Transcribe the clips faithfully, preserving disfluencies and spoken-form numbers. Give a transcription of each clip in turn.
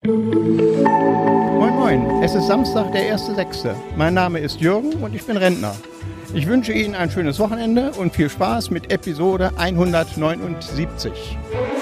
Moin Moin, es ist Samstag, der erster sechste Mein Name ist Jürgen und ich bin Rentner. Ich wünsche Ihnen ein schönes Wochenende und viel Spaß mit Episode hundertneunundsiebzig.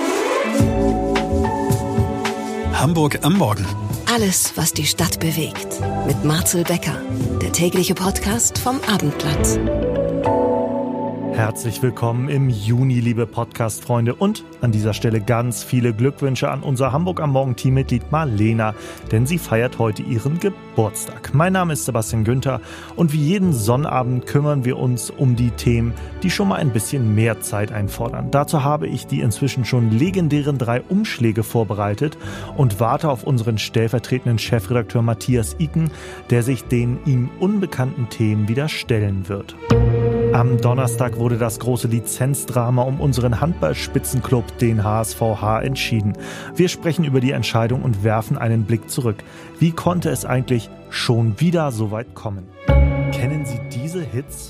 Hamburg am Morgen. Alles, was die Stadt bewegt. Mit Marcel Becker, der tägliche Podcast vom Abendblatt. Herzlich willkommen im Juni, liebe Podcast-Freunde. Und an dieser Stelle ganz viele Glückwünsche an unser Hamburg am Morgen-Teammitglied Marlena, denn sie feiert heute ihren Geburtstag. Mein Name ist Sebastian Günther und wie jeden Sonnabend kümmern wir uns um die Themen, die schon mal ein bisschen mehr Zeit einfordern. Dazu habe ich die inzwischen schon legendären drei Umschläge vorbereitet und warte auf unseren stellvertretenden Chefredakteur Matthias Iken, der sich den ihm unbekannten Themen wieder stellen wird. Am Donnerstag wurde das große Lizenzdrama um unseren Handballspitzenclub, den H S V H, entschieden. Wir sprechen über die Entscheidung und werfen einen Blick zurück. Wie konnte es eigentlich schon wieder so weit kommen? Kennen Sie diese Hits?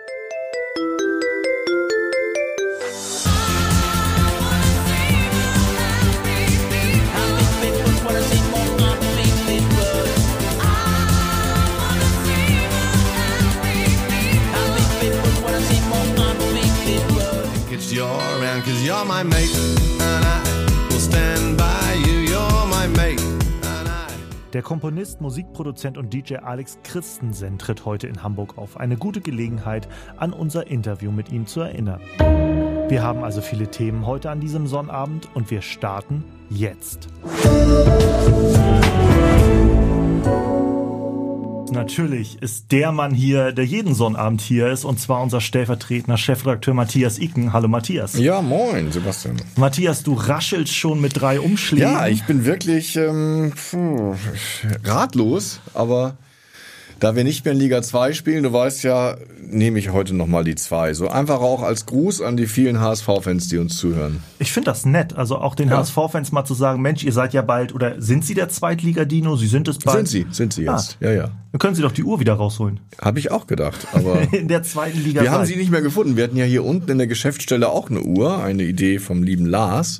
You're around 'cause you're my mate and I will stand by you, you're my mate and I. Der Komponist, Musikproduzent und D J Alex Christensen tritt heute in Hamburg auf. Eine gute Gelegenheit, an unser Interview mit ihm zu erinnern. Wir haben also viele Themen heute an diesem Sonnabend und wir starten jetzt. Natürlich ist der Mann hier, der jeden Sonnabend hier ist, und zwar unser stellvertretender Chefredakteur Matthias Iken. Hallo Matthias. Ja, moin Sebastian. Matthias, du raschelst schon mit drei Umschlägen. Ja, ich bin wirklich ähm, puh, ratlos, aber da wir nicht mehr in Liga zwei spielen, du weißt ja, nehme ich heute nochmal die zwei. So einfach auch als Gruß an die vielen H S V-Fans, die uns zuhören. Ich finde das nett, also auch den ja. H S V-Fans mal zu sagen, Mensch, ihr seid ja bald, oder sind Sie der Zweitliga-Dino? Sie sind es bald. Sind Sie, sind Sie jetzt, ah. ja, ja. Dann können Sie doch die Uhr wieder rausholen. Habe ich auch gedacht, aber in der zweiten Liga. Wir haben sie nicht mehr gefunden. Wir hatten ja hier unten in der Geschäftsstelle auch eine Uhr, eine Idee vom lieben Lars.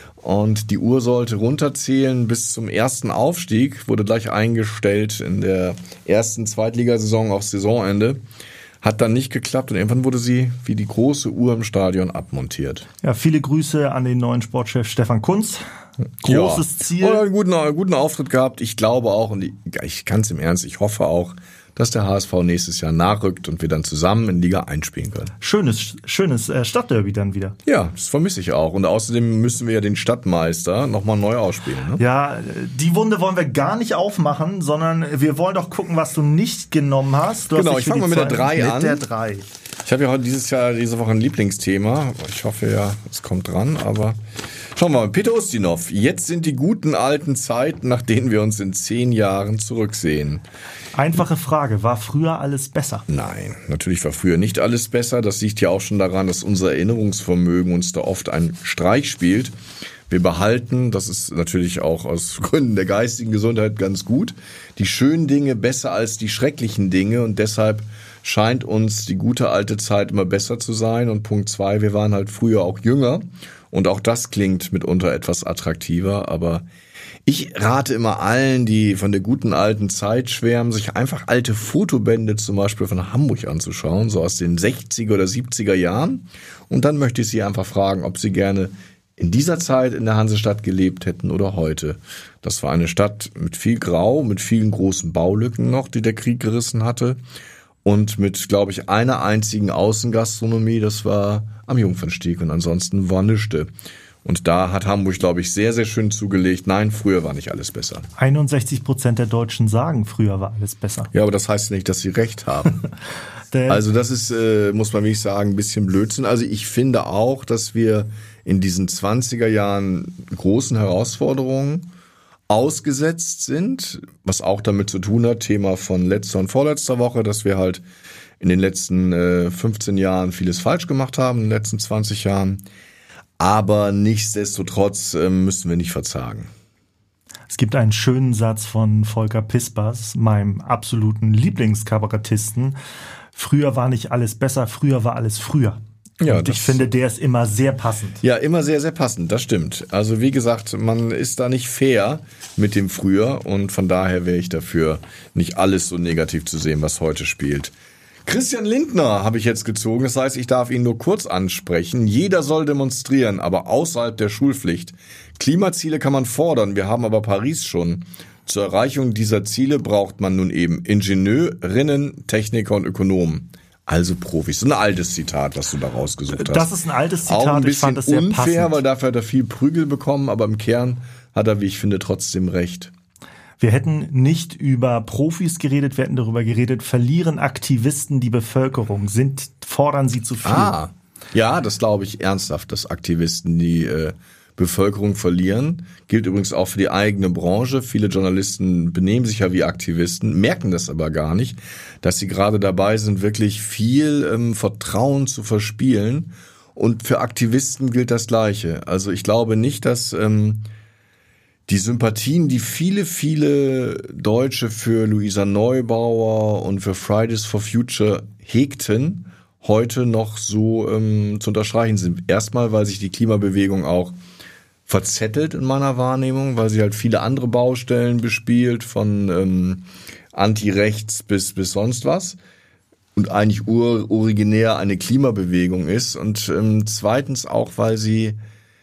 Und die Uhr sollte runterzählen bis zum ersten Aufstieg, wurde gleich eingestellt in der ersten Zweitligasaison auf Saisonende. Hat dann nicht geklappt und irgendwann wurde sie wie die große Uhr im Stadion abmontiert. Ja, viele Grüße an den neuen Sportchef Stefan Kunz. Großes ja. Ziel. Und einen guten, einen guten Auftritt gehabt. Ich glaube auch, und ich, ich kann es im Ernst, ich hoffe auch, dass der H S V nächstes Jahr nachrückt und wir dann zusammen in Liga eins spielen können. Schönes, schönes äh, Stadtderby dann wieder. Ja, das vermisse ich auch. Und außerdem müssen wir ja den Stadtmeister nochmal neu ausspielen. Ne? Ja, die Wunde wollen wir gar nicht aufmachen, sondern wir wollen doch gucken, was du nicht genommen hast. Du genau, hast ich fange mal mit der drei an. Mit der drei. Ich habe ja heute dieses Jahr, diese Woche ein Lieblingsthema. Ich hoffe ja, es kommt dran, aber schauen wir mal. Peter Ustinov. Jetzt sind die guten alten Zeiten, nach denen wir uns in zehn Jahren zurücksehen. Einfache Frage. War früher alles besser? Nein, natürlich war früher nicht alles besser. Das liegt ja auch schon daran, dass unser Erinnerungsvermögen uns da oft einen Streich spielt. Wir behalten, das ist natürlich auch aus Gründen der geistigen Gesundheit ganz gut, die schönen Dinge besser als die schrecklichen Dinge. Und deshalb scheint uns die gute alte Zeit immer besser zu sein. Und Punkt zwei, wir waren halt früher auch jünger. Und auch das klingt mitunter etwas attraktiver, aber ich rate immer allen, die von der guten alten Zeit schwärmen, sich einfach alte Fotobände zum Beispiel von Hamburg anzuschauen, so aus den sechziger oder siebziger Jahren. Und dann möchte ich Sie einfach fragen, ob Sie gerne in dieser Zeit in der Hansestadt gelebt hätten oder heute. Das war eine Stadt mit viel Grau, mit vielen großen Baulücken noch, die der Krieg gerissen hatte. Und mit, glaube ich, einer einzigen Außengastronomie, das war am Jungfernstieg. Und ansonsten war nichts. Und da hat Hamburg, glaube ich, sehr, sehr schön zugelegt. Nein, früher war nicht alles besser. einundsechzig Prozent der Deutschen sagen, früher war alles besser. Ja, aber das heißt nicht, dass sie recht haben. Also das ist, äh, muss man wirklich sagen, ein bisschen Blödsinn. Also ich finde auch, dass wir in diesen zwanziger Jahren großen Herausforderungen ausgesetzt sind, was auch damit zu tun hat, Thema von letzter und vorletzter Woche, dass wir halt in den letzten äh, fünfzehn Jahren vieles falsch gemacht haben, in den letzten zwanzig Jahren. Aber nichtsdestotrotz äh, müssen wir nicht verzagen. Es gibt einen schönen Satz von Volker Pispers, meinem absoluten Lieblingskabarettisten. Früher war nicht alles besser, früher war alles früher. Ja, und ich finde, der ist immer sehr passend. Ja, immer sehr, sehr passend, das stimmt. Also wie gesagt, man ist da nicht fair mit dem Früher und von daher wäre ich dafür, nicht alles so negativ zu sehen, was heute spielt. Christian Lindner habe ich jetzt gezogen, das heißt, ich darf ihn nur kurz ansprechen. Jeder soll demonstrieren, aber außerhalb der Schulpflicht. Klimaziele kann man fordern, wir haben aber Paris schon. Zur Erreichung dieser Ziele braucht man nun eben Ingenieurinnen, Techniker und Ökonomen. Also Profis. Ein altes Zitat, was du da rausgesucht hast. Das ist ein altes Zitat, auch ein bisschen ich fand das sehr unfair, passend. weil dafür hat er viel Prügel bekommen, aber im Kern hat er, wie ich finde, trotzdem recht. Wir hätten nicht über Profis geredet, wir hätten darüber geredet, verlieren Aktivisten die Bevölkerung, sind, fordern sie zu viel. Ah, ja, das glaube ich ernsthaft, dass Aktivisten die äh, Bevölkerung verlieren. Gilt übrigens auch für die eigene Branche. Viele Journalisten benehmen sich ja wie Aktivisten, merken das aber gar nicht, dass sie gerade dabei sind, wirklich viel ähm, Vertrauen zu verspielen. Und für Aktivisten gilt das Gleiche. Also ich glaube nicht, dass ähm, die Sympathien, die viele, viele Deutsche für Luisa Neubauer und für Fridays for Future hegten, heute noch so ähm, zu unterstreichen sind. Erstmal, weil sich die Klimabewegung auch verzettelt in meiner Wahrnehmung, weil sie halt viele andere Baustellen bespielt, von ähm, Anti-Rechts bis bis sonst was und eigentlich ur, originär eine Klimabewegung ist. Und ähm, zweitens auch, weil sie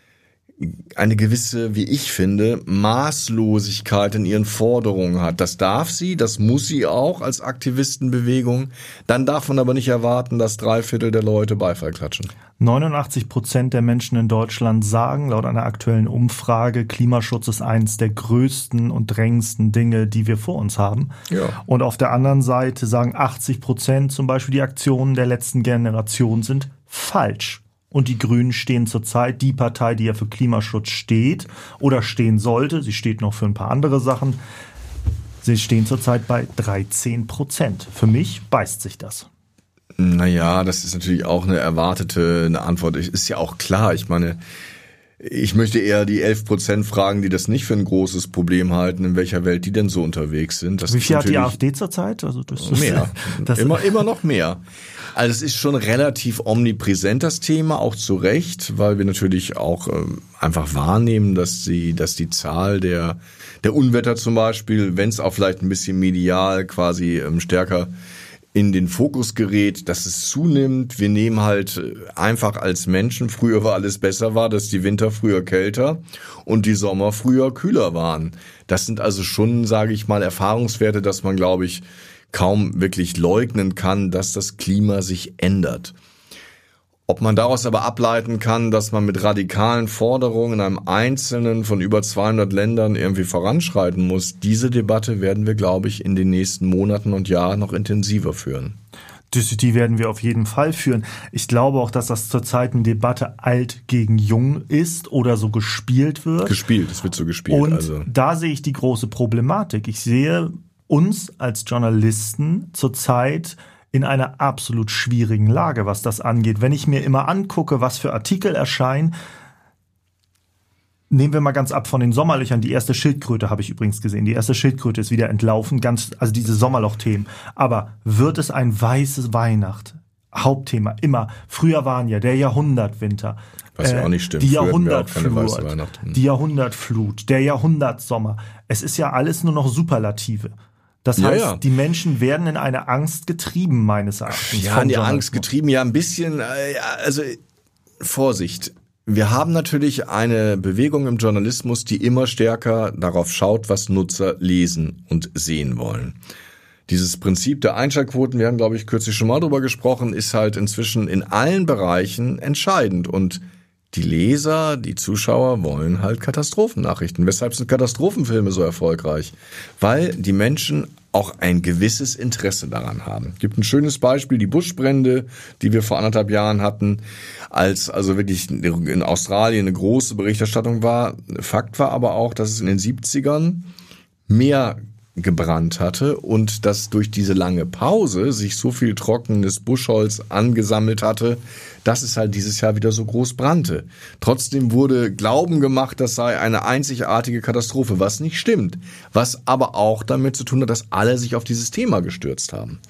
eine gewisse, wie ich finde, Maßlosigkeit in ihren Forderungen hat. Das darf sie, das muss sie auch als Aktivistenbewegung. Dann darf man aber nicht erwarten, dass drei Viertel der Leute Beifall klatschen. neunundachtzig Prozent der Menschen in Deutschland sagen, laut einer aktuellen Umfrage, Klimaschutz ist eines der größten und drängendsten Dinge, die wir vor uns haben. Ja. Und auf der anderen Seite sagen achtzig Prozent zum Beispiel, die Aktionen der letzten Generation sind falsch. Und die Grünen stehen zurzeit, die Partei, die ja für Klimaschutz steht oder stehen sollte, sie steht noch für ein paar andere Sachen, sie stehen zurzeit bei dreizehn Prozent. Für mich beißt sich das. Naja, das ist natürlich auch eine erwartete eine Antwort. Ist ja auch klar, ich meine, ich möchte eher die elf Prozent fragen, die das nicht für ein großes Problem halten, in welcher Welt die denn so unterwegs sind. Das Wie viel hat die natürlich AfD zurzeit? Also das mehr. Das immer, immer noch mehr. Also es ist schon relativ omnipräsent, das Thema, auch zu Recht, weil wir natürlich auch ähm, einfach wahrnehmen, dass die, dass die Zahl der, der Unwetter zum Beispiel, wenn es auch vielleicht ein bisschen medial quasi ähm, stärker in den Fokus gerät, dass es zunimmt. Wir nehmen halt einfach als Menschen, früher war alles besser war, dass die Winter früher kälter und die Sommer früher kühler waren. Das sind also schon, sage ich mal, Erfahrungswerte, dass man, glaube ich, kaum wirklich leugnen kann, dass das Klima sich ändert. Ob man daraus aber ableiten kann, dass man mit radikalen Forderungen in einem einzelnen von über zweihundert Ländern irgendwie voranschreiten muss, diese Debatte werden wir, glaube ich, in den nächsten Monaten und Jahren noch intensiver führen. Die werden wir auf jeden Fall führen. Ich glaube auch, dass das zurzeit eine Debatte alt gegen jung ist oder so gespielt wird. Gespielt, es wird so gespielt. Und also. Da sehe ich die große Problematik. Ich sehe uns als Journalisten zurzeit in einer absolut schwierigen Lage, was das angeht. Wenn ich mir immer angucke, was für Artikel erscheinen, nehmen wir mal ganz ab von den Sommerlöchern. Die erste Schildkröte habe ich übrigens gesehen. Die erste Schildkröte ist wieder entlaufen, ganz, also diese Sommerloch-Themen. Aber wird es ein weißes Weihnacht? Hauptthema, immer. Früher waren ja der Jahrhundertwinter. Was ja auch nicht stimmt. Die Früher hatten wir auch keine Jahrhundertflut, weiße Weihnacht. Hm. die Jahrhundertflut, der Jahrhundertsommer. Es ist ja alles nur noch Superlative. Das Ja, heißt, ja. die Menschen werden in eine Angst getrieben, meines Erachtens. Ja, vom in die Journalismus. Angst getrieben, ja, ein bisschen, äh, ja, also Vorsicht. Wir haben natürlich eine Bewegung im Journalismus, die immer stärker darauf schaut, was Nutzer lesen und sehen wollen. Dieses Prinzip der Einschaltquoten, wir haben, glaube ich, kürzlich schon mal drüber gesprochen, ist halt inzwischen in allen Bereichen entscheidend. Und die Leser, die Zuschauer wollen halt Katastrophennachrichten. Weshalb sind Katastrophenfilme so erfolgreich? Weil die Menschen auch ein gewisses Interesse daran haben. Es gibt ein schönes Beispiel, die Buschbrände, die wir vor anderthalb Jahren hatten, als also wirklich in Australien eine große Berichterstattung war. Fakt war aber auch, dass es in den siebzigern mehr gebrannt hatte und dass durch diese lange Pause sich so viel trockenes Buschholz angesammelt hatte, dass es halt dieses Jahr wieder so groß brannte. Trotzdem wurde Glauben gemacht, das sei eine einzigartige Katastrophe, was nicht stimmt. Was aber auch damit zu tun hat, dass alle sich auf dieses Thema gestürzt haben.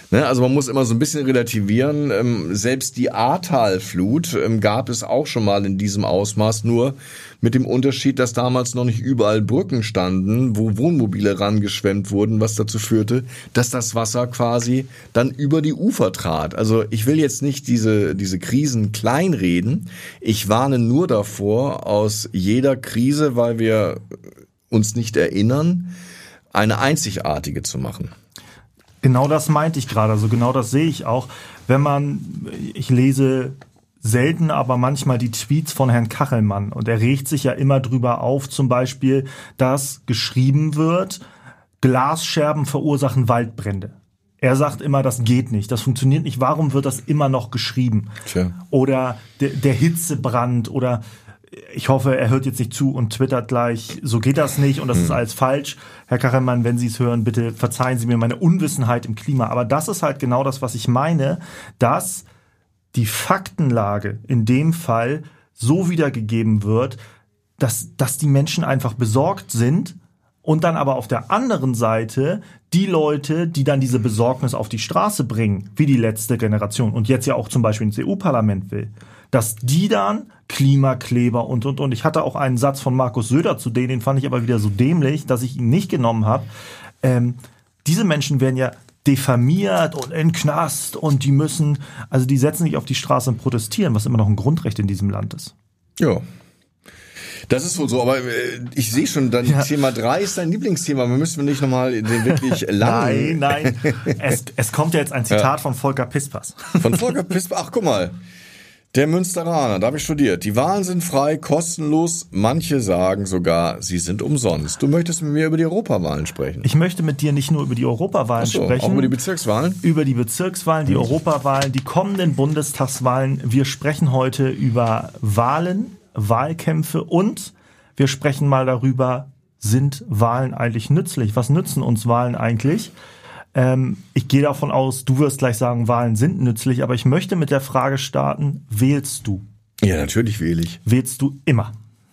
Ne, also man muss immer so ein bisschen relativieren. Ähm, selbst die Ahrtalflut ähm, gab es auch schon mal in diesem Ausmaß, nur mit dem Unterschied, dass damals noch nicht überall Brücken standen, wo Wohnmobile rangeschwemmt wurden, was dazu führte, dass das Wasser quasi dann über die Ufer trat. Also ich will jetzt nicht diese, diese Krisen kleinreden. Ich warne nur davor, aus jeder Krise, weil wir uns nicht erinnern, eine einzigartige zu machen. Genau das meinte ich gerade, also genau das sehe ich auch. Wenn man, ich lese selten, aber manchmal die Tweets von Herrn Kachelmann und er regt sich ja immer drüber auf, zum Beispiel, dass geschrieben wird, Glasscherben verursachen Waldbrände. Er sagt immer, das geht nicht, das funktioniert nicht. Warum wird das immer noch geschrieben? Tja. Oder der, der Hitzebrand oder ich hoffe, er hört jetzt nicht zu und twittert gleich, so geht das nicht und das hm. ist alles falsch. Herr Kachelmann, wenn Sie es hören, bitte verzeihen Sie mir meine Unwissenheit im Klima. Aber das ist halt genau das, was ich meine, dass die Faktenlage in dem Fall so wiedergegeben wird, dass, dass die Menschen einfach besorgt sind und dann aber auf der anderen Seite die Leute, die dann diese Besorgnis auf die Straße bringen, wie die letzte Generation und jetzt ja auch zum Beispiel ins E U-Parlament will, dass die dann Klimakleber und, und, und. Ich hatte auch einen Satz von Markus Söder zu denen, den fand ich aber wieder so dämlich, dass ich ihn nicht genommen habe. Ähm, diese Menschen werden ja diffamiert und in den Knast und die müssen, also die setzen sich auf die Straße und protestieren, was immer noch ein Grundrecht in diesem Land ist. Ja. Das ist wohl so, aber ich sehe schon, dann ja. Thema drei ist dein Lieblingsthema. Wir müssen nicht nochmal den wirklich langen... Nein, nein. Es, es kommt ja jetzt ein Zitat ja. von Volker Pispers. Von Volker Pispers? Ach, guck mal. Der Münsteraner, da habe ich studiert. Die Wahlen sind frei, kostenlos. Manche sagen sogar, sie sind umsonst. Du möchtest mit mir über die Europawahlen sprechen. Ich möchte mit dir nicht nur über die Europawahlen Ach so, sprechen. Auch über die Bezirkswahlen? Über die Bezirkswahlen, die Europawahlen, die kommenden Bundestagswahlen. Wir sprechen heute über Wahlen, Wahlkämpfe und wir sprechen mal darüber, sind Wahlen eigentlich nützlich? Was nützen uns Wahlen eigentlich? Ähm, ich gehe davon aus, du wirst gleich sagen, Wahlen sind nützlich, aber ich möchte mit der Frage starten, wählst du? Ja, natürlich wähle ich. Wählst du immer?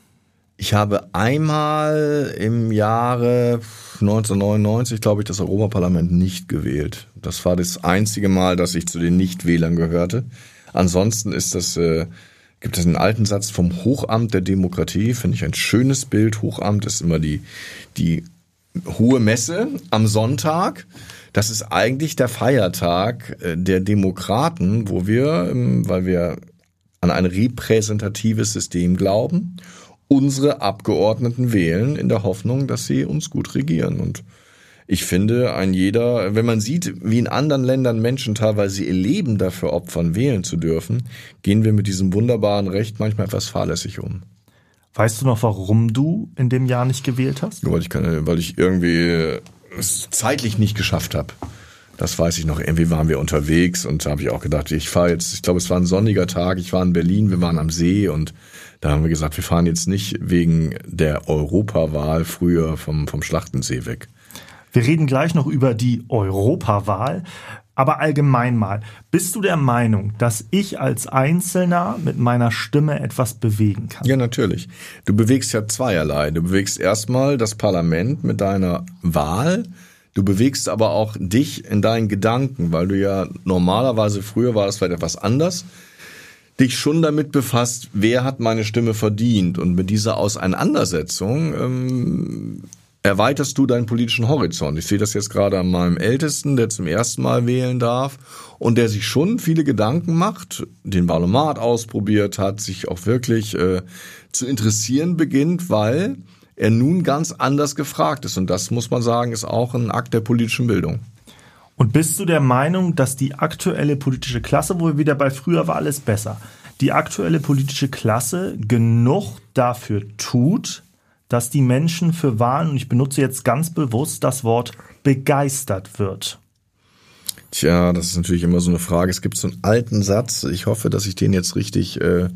Ich habe einmal im Jahre neunzehnhundertneunundneunzig, glaube ich, das Europaparlament nicht gewählt. Das war das einzige Mal, dass ich zu den Nichtwählern gehörte. Ansonsten ist das, äh, gibt es einen alten Satz vom Hochamt der Demokratie, finde ich ein schönes Bild. Hochamt ist immer die, die hohe Messe am Sonntag. Das ist eigentlich der Feiertag der Demokraten, wo wir, weil wir an ein repräsentatives System glauben, unsere Abgeordneten wählen in der Hoffnung, dass sie uns gut regieren. Und ich finde, ein jeder, wenn man sieht, wie in anderen Ländern Menschen teilweise ihr Leben dafür opfern, wählen zu dürfen, gehen wir mit diesem wunderbaren Recht manchmal etwas fahrlässig um. Weißt du noch, warum du in dem Jahr nicht gewählt hast? Weil ich, keine, weil ich irgendwie es zeitlich nicht geschafft habe. Das weiß ich noch. Irgendwie waren wir unterwegs und da habe ich auch gedacht, ich fahre jetzt, ich glaube, es war ein sonniger Tag, ich war in Berlin, wir waren am See und da haben wir gesagt, wir fahren jetzt nicht wegen der Europawahl früher vom, vom Schlachtensee weg. Wir reden gleich noch über die Europawahl. Aber allgemein mal, bist du der Meinung, dass ich als Einzelner mit meiner Stimme etwas bewegen kann? Ja, natürlich. Du bewegst ja zweierlei. Du bewegst erstmal das Parlament mit deiner Wahl. Du bewegst aber auch dich in deinen Gedanken, weil du ja normalerweise, früher war das vielleicht etwas anders, dich schon damit befasst, wer hat meine Stimme verdient. Und mit dieser Auseinandersetzung ähm, erweiterst du deinen politischen Horizont. Ich sehe das jetzt gerade an meinem Ältesten, der zum ersten Mal wählen darf und der sich schon viele Gedanken macht, den Wahlomat ausprobiert hat, sich auch wirklich äh, zu interessieren beginnt, weil er nun ganz anders gefragt ist. Und das, muss man sagen, ist auch ein Akt der politischen Bildung. Und bist du der Meinung, dass die aktuelle politische Klasse, wo wir wieder bei früher war alles besser, die aktuelle politische Klasse genug dafür tut, dass die Menschen für Wahlen, und ich benutze jetzt ganz bewusst das Wort, begeistert wird? Tja, das ist natürlich immer so eine Frage. Es gibt so einen alten Satz, ich hoffe, dass ich den jetzt richtig... Äh,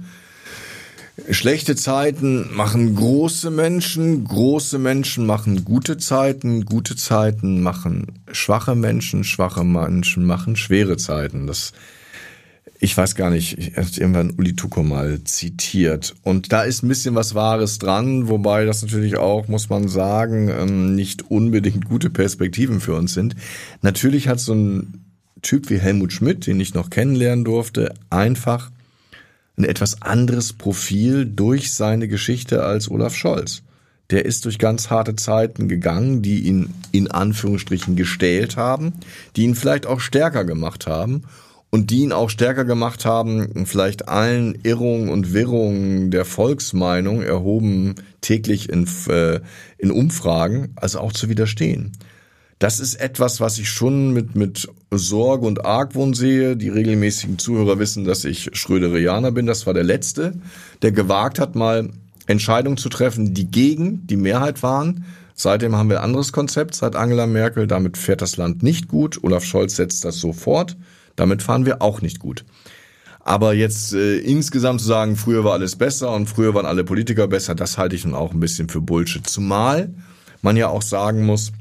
schlechte Zeiten machen große Menschen, große Menschen machen gute Zeiten, gute Zeiten machen schwache Menschen, schwache Menschen machen schwere Zeiten. Das... Ich weiß gar nicht, ich habe irgendwann Uli Tucker mal zitiert. Und da ist ein bisschen was Wahres dran, wobei das natürlich auch, muss man sagen, nicht unbedingt gute Perspektiven für uns sind. Natürlich hat so ein Typ wie Helmut Schmidt, den ich noch kennenlernen durfte, einfach ein etwas anderes Profil durch seine Geschichte als Olaf Scholz. Der ist durch ganz harte Zeiten gegangen, die ihn in Anführungsstrichen gestählt haben, die ihn vielleicht auch stärker gemacht haben und die ihn auch stärker gemacht haben, vielleicht allen Irrungen und Wirrungen der Volksmeinung, erhoben täglich in, äh, in Umfragen, also auch zu widerstehen. Das ist etwas, was ich schon mit, mit Sorge und Argwohn sehe. Die regelmäßigen Zuhörer wissen, dass ich Schröderianer bin. Das war der Letzte, der gewagt hat, mal Entscheidungen zu treffen, die gegen die Mehrheit waren. Seitdem haben wir ein anderes Konzept, seit Angela Merkel. Damit fährt das Land nicht gut. Olaf Scholz setzt das so fort. Damit fahren wir auch nicht gut. Aber jetzt äh, insgesamt zu sagen, früher war alles besser und früher waren alle Politiker besser, das halte ich nun auch ein bisschen für Bullshit. Zumal man ja auch sagen muss,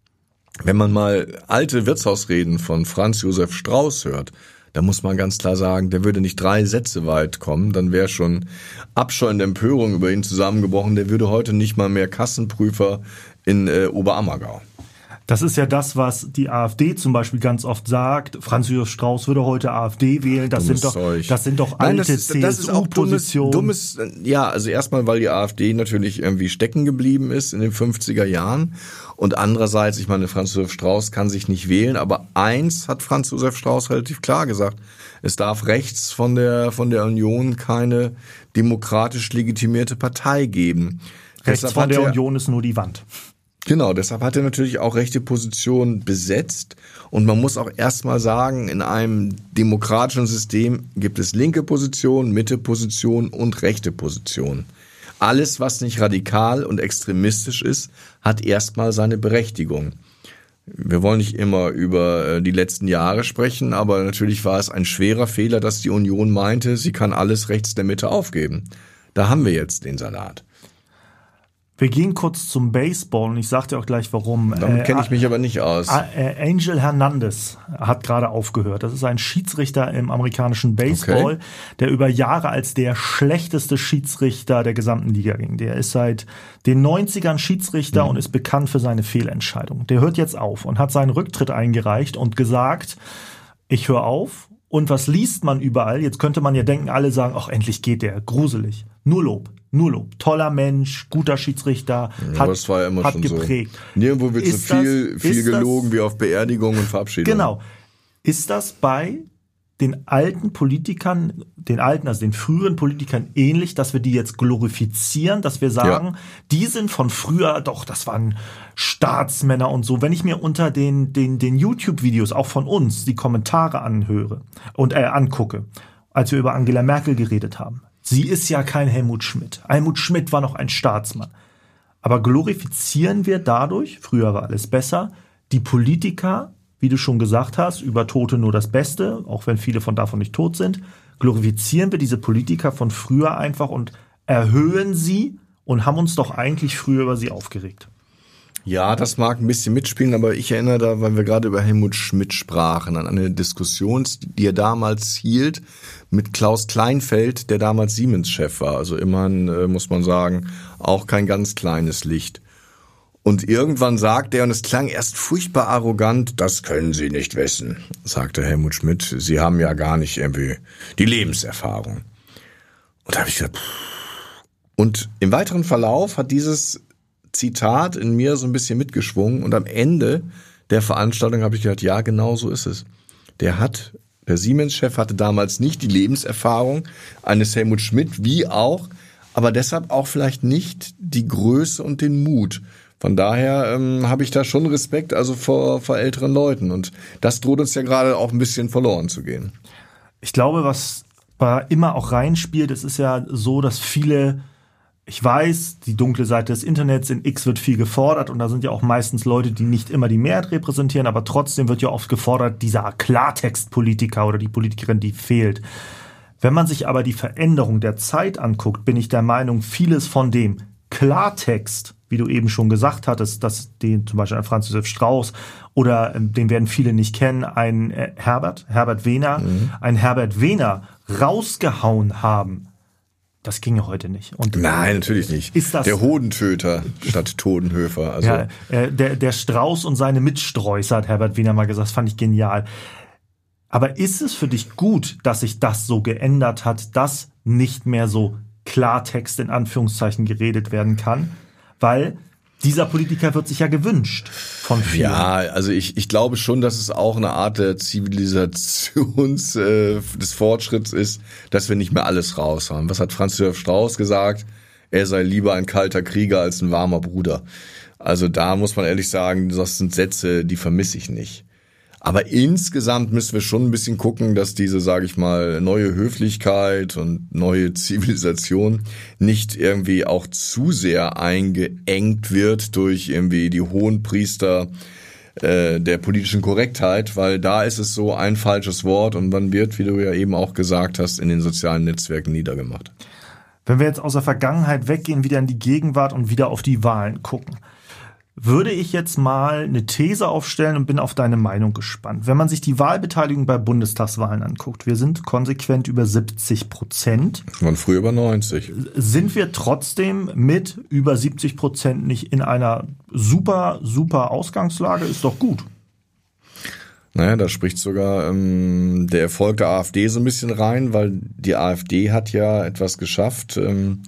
wenn man mal alte Wirtshausreden von Franz Josef Strauß hört, da muss man ganz klar sagen, der würde nicht drei Sätze weit kommen, dann wäre schon Abscheu und Empörung über ihn zusammengebrochen, der würde heute nicht mal mehr Kassenprüfer in äh, Oberammergau. Das ist ja das, was die AfD zum Beispiel ganz oft sagt. Franz Josef Strauß würde heute AfD wählen. Das dummes sind doch, Zeug. das sind doch Nein, alte das ist, das ist auch dummes, dummes, ja, also erstmal, weil die AfD natürlich irgendwie stecken geblieben ist in den fünfziger Jahren. Und andererseits, ich meine, Franz Josef Strauß kann sich nicht wählen. Aber eins hat Franz Josef Strauß relativ klar gesagt. Es darf rechts von der, von der Union keine demokratisch legitimierte Partei geben. Rechts Deshalb von der er, Union ist nur die Wand. Genau, deshalb hat er natürlich auch rechte Positionen besetzt. Und man muss auch erstmal sagen, in einem demokratischen System gibt es linke Positionen, Mitte Positionen und rechte Positionen. Alles, was nicht radikal und extremistisch ist, hat erstmal seine Berechtigung. Wir wollen nicht immer über die letzten Jahre sprechen, aber natürlich war es ein schwerer Fehler, dass die Union meinte, sie kann alles rechts der Mitte aufgeben. Da haben wir jetzt den Salat. Wir gehen kurz zum Baseball und ich sage dir auch gleich warum. Damit kenne ich mich aber nicht aus. Angel Hernandez hat gerade aufgehört. Das ist ein Schiedsrichter im amerikanischen Baseball, okay, der über Jahre als der schlechteste Schiedsrichter der gesamten Liga ging. Der ist seit den neunzigern Schiedsrichter mhm. und ist bekannt für seine Fehlentscheidungen. Der hört jetzt auf und hat seinen Rücktritt eingereicht und gesagt, ich höre auf. Und was liest man überall? Jetzt könnte man ja denken, alle sagen, ach, endlich geht der. Gruselig. Nur Lob. Nur Lob. Toller Mensch, guter Schiedsrichter, ja, hat, das war ja immer hat schon geprägt. So. Nirgendwo wird so viel, das, viel gelogen das, wie auf Beerdigungen und Verabschiedungen. Genau. Ist das bei den alten Politikern, den alten, also den früheren Politikern ähnlich, dass wir die jetzt glorifizieren, dass wir sagen, ja, die sind von früher, doch, das waren Staatsmänner und so. Wenn ich mir unter den, den, den YouTube-Videos auch von uns die Kommentare anhöre und äh, angucke, als wir über Angela Merkel geredet haben. Sie ist ja kein Helmut Schmidt. Helmut Schmidt war noch ein Staatsmann. Aber glorifizieren wir dadurch, früher war alles besser, die Politiker, wie du schon gesagt hast, über Tote nur das Beste, auch wenn viele von davon nicht tot sind, glorifizieren wir diese Politiker von früher einfach und erhöhen sie und haben uns doch eigentlich früher über sie aufgeregt. Ja, das mag ein bisschen mitspielen, aber ich erinnere da, weil wir gerade über Helmut Schmidt sprachen, an eine Diskussion, die er damals hielt mit Klaus Kleinfeld, der damals Siemens-Chef war. Also immerhin, äh, muss man sagen, auch kein ganz kleines Licht. Und irgendwann sagt er, und es klang erst furchtbar arrogant, das können Sie nicht wissen, sagte Helmut Schmidt. Sie haben ja gar nicht irgendwie die Lebenserfahrung. Und da habe ich gedacht, pff. Und im weiteren Verlauf hat dieses Zitat in mir so ein bisschen mitgeschwungen und am Ende der Veranstaltung habe ich gedacht, ja, genau so ist es. Der hat, der Siemens-Chef hatte damals nicht die Lebenserfahrung eines Helmut Schmidt, wie auch, aber deshalb auch vielleicht nicht die Größe und den Mut. Von daher ähm, habe ich da schon Respekt, also vor, vor älteren Leuten. Und das droht uns ja gerade auch ein bisschen verloren zu gehen. Ich glaube, was da immer auch reinspielt, es ist ja so, dass viele, ich weiß, die dunkle Seite des Internets, in X wird viel gefordert und da sind ja auch meistens Leute, die nicht immer die Mehrheit repräsentieren, aber trotzdem wird ja oft gefordert, dieser Klartextpolitiker oder die Politikerin, die fehlt. Wenn man sich aber die Veränderung der Zeit anguckt, bin ich der Meinung, vieles von dem Klartext, wie du eben schon gesagt hattest, dass den zum Beispiel ein Franz Josef Strauß oder ähm, den werden viele nicht kennen, ein äh, Herbert, Herbert Wehner, mhm. ein Herbert Wehner rausgehauen haben, das ginge heute nicht. Und nein, natürlich nicht. Ist das, der Hodentöter statt Todenhöfer. Also. Ja, äh, der, der Strauß und seine Mitstreusser, hat Herbert Wehner mal gesagt, das fand ich genial. Aber ist es für dich gut, dass sich das so geändert hat, dass nicht mehr so Klartext in Anführungszeichen geredet werden kann? Weil dieser Politiker wird sich ja gewünscht von vielen. Ja, also ich, ich glaube schon, dass es auch eine Art der Zivilisations äh, des Fortschritts ist, dass wir nicht mehr alles raus haben. Was hat Franz Josef Strauß gesagt? Er sei lieber ein kalter Krieger als ein warmer Bruder. Also da muss man ehrlich sagen, das sind Sätze, die vermisse ich nicht. Aber insgesamt müssen wir schon ein bisschen gucken, dass diese, sage ich mal, neue Höflichkeit und neue Zivilisation nicht irgendwie auch zu sehr eingeengt wird durch irgendwie die Hohenpriester äh, der politischen Korrektheit, weil da ist es so ein falsches Wort und man wird, wie du ja eben auch gesagt hast, in den sozialen Netzwerken niedergemacht. Wenn wir jetzt aus der Vergangenheit weggehen, wieder in die Gegenwart und wieder auf die Wahlen gucken, würde ich jetzt mal eine These aufstellen und bin auf deine Meinung gespannt. Wenn man sich die Wahlbeteiligung bei Bundestagswahlen anguckt, wir sind konsequent über siebzig Prozent. Waren früher über neunzig. Sind wir trotzdem mit über siebzig Prozent nicht in einer super, super Ausgangslage? Ist doch gut. Naja, da spricht sogar ähm, der Erfolg der AfD so ein bisschen rein, weil die AfD hat ja etwas geschafft, ähm,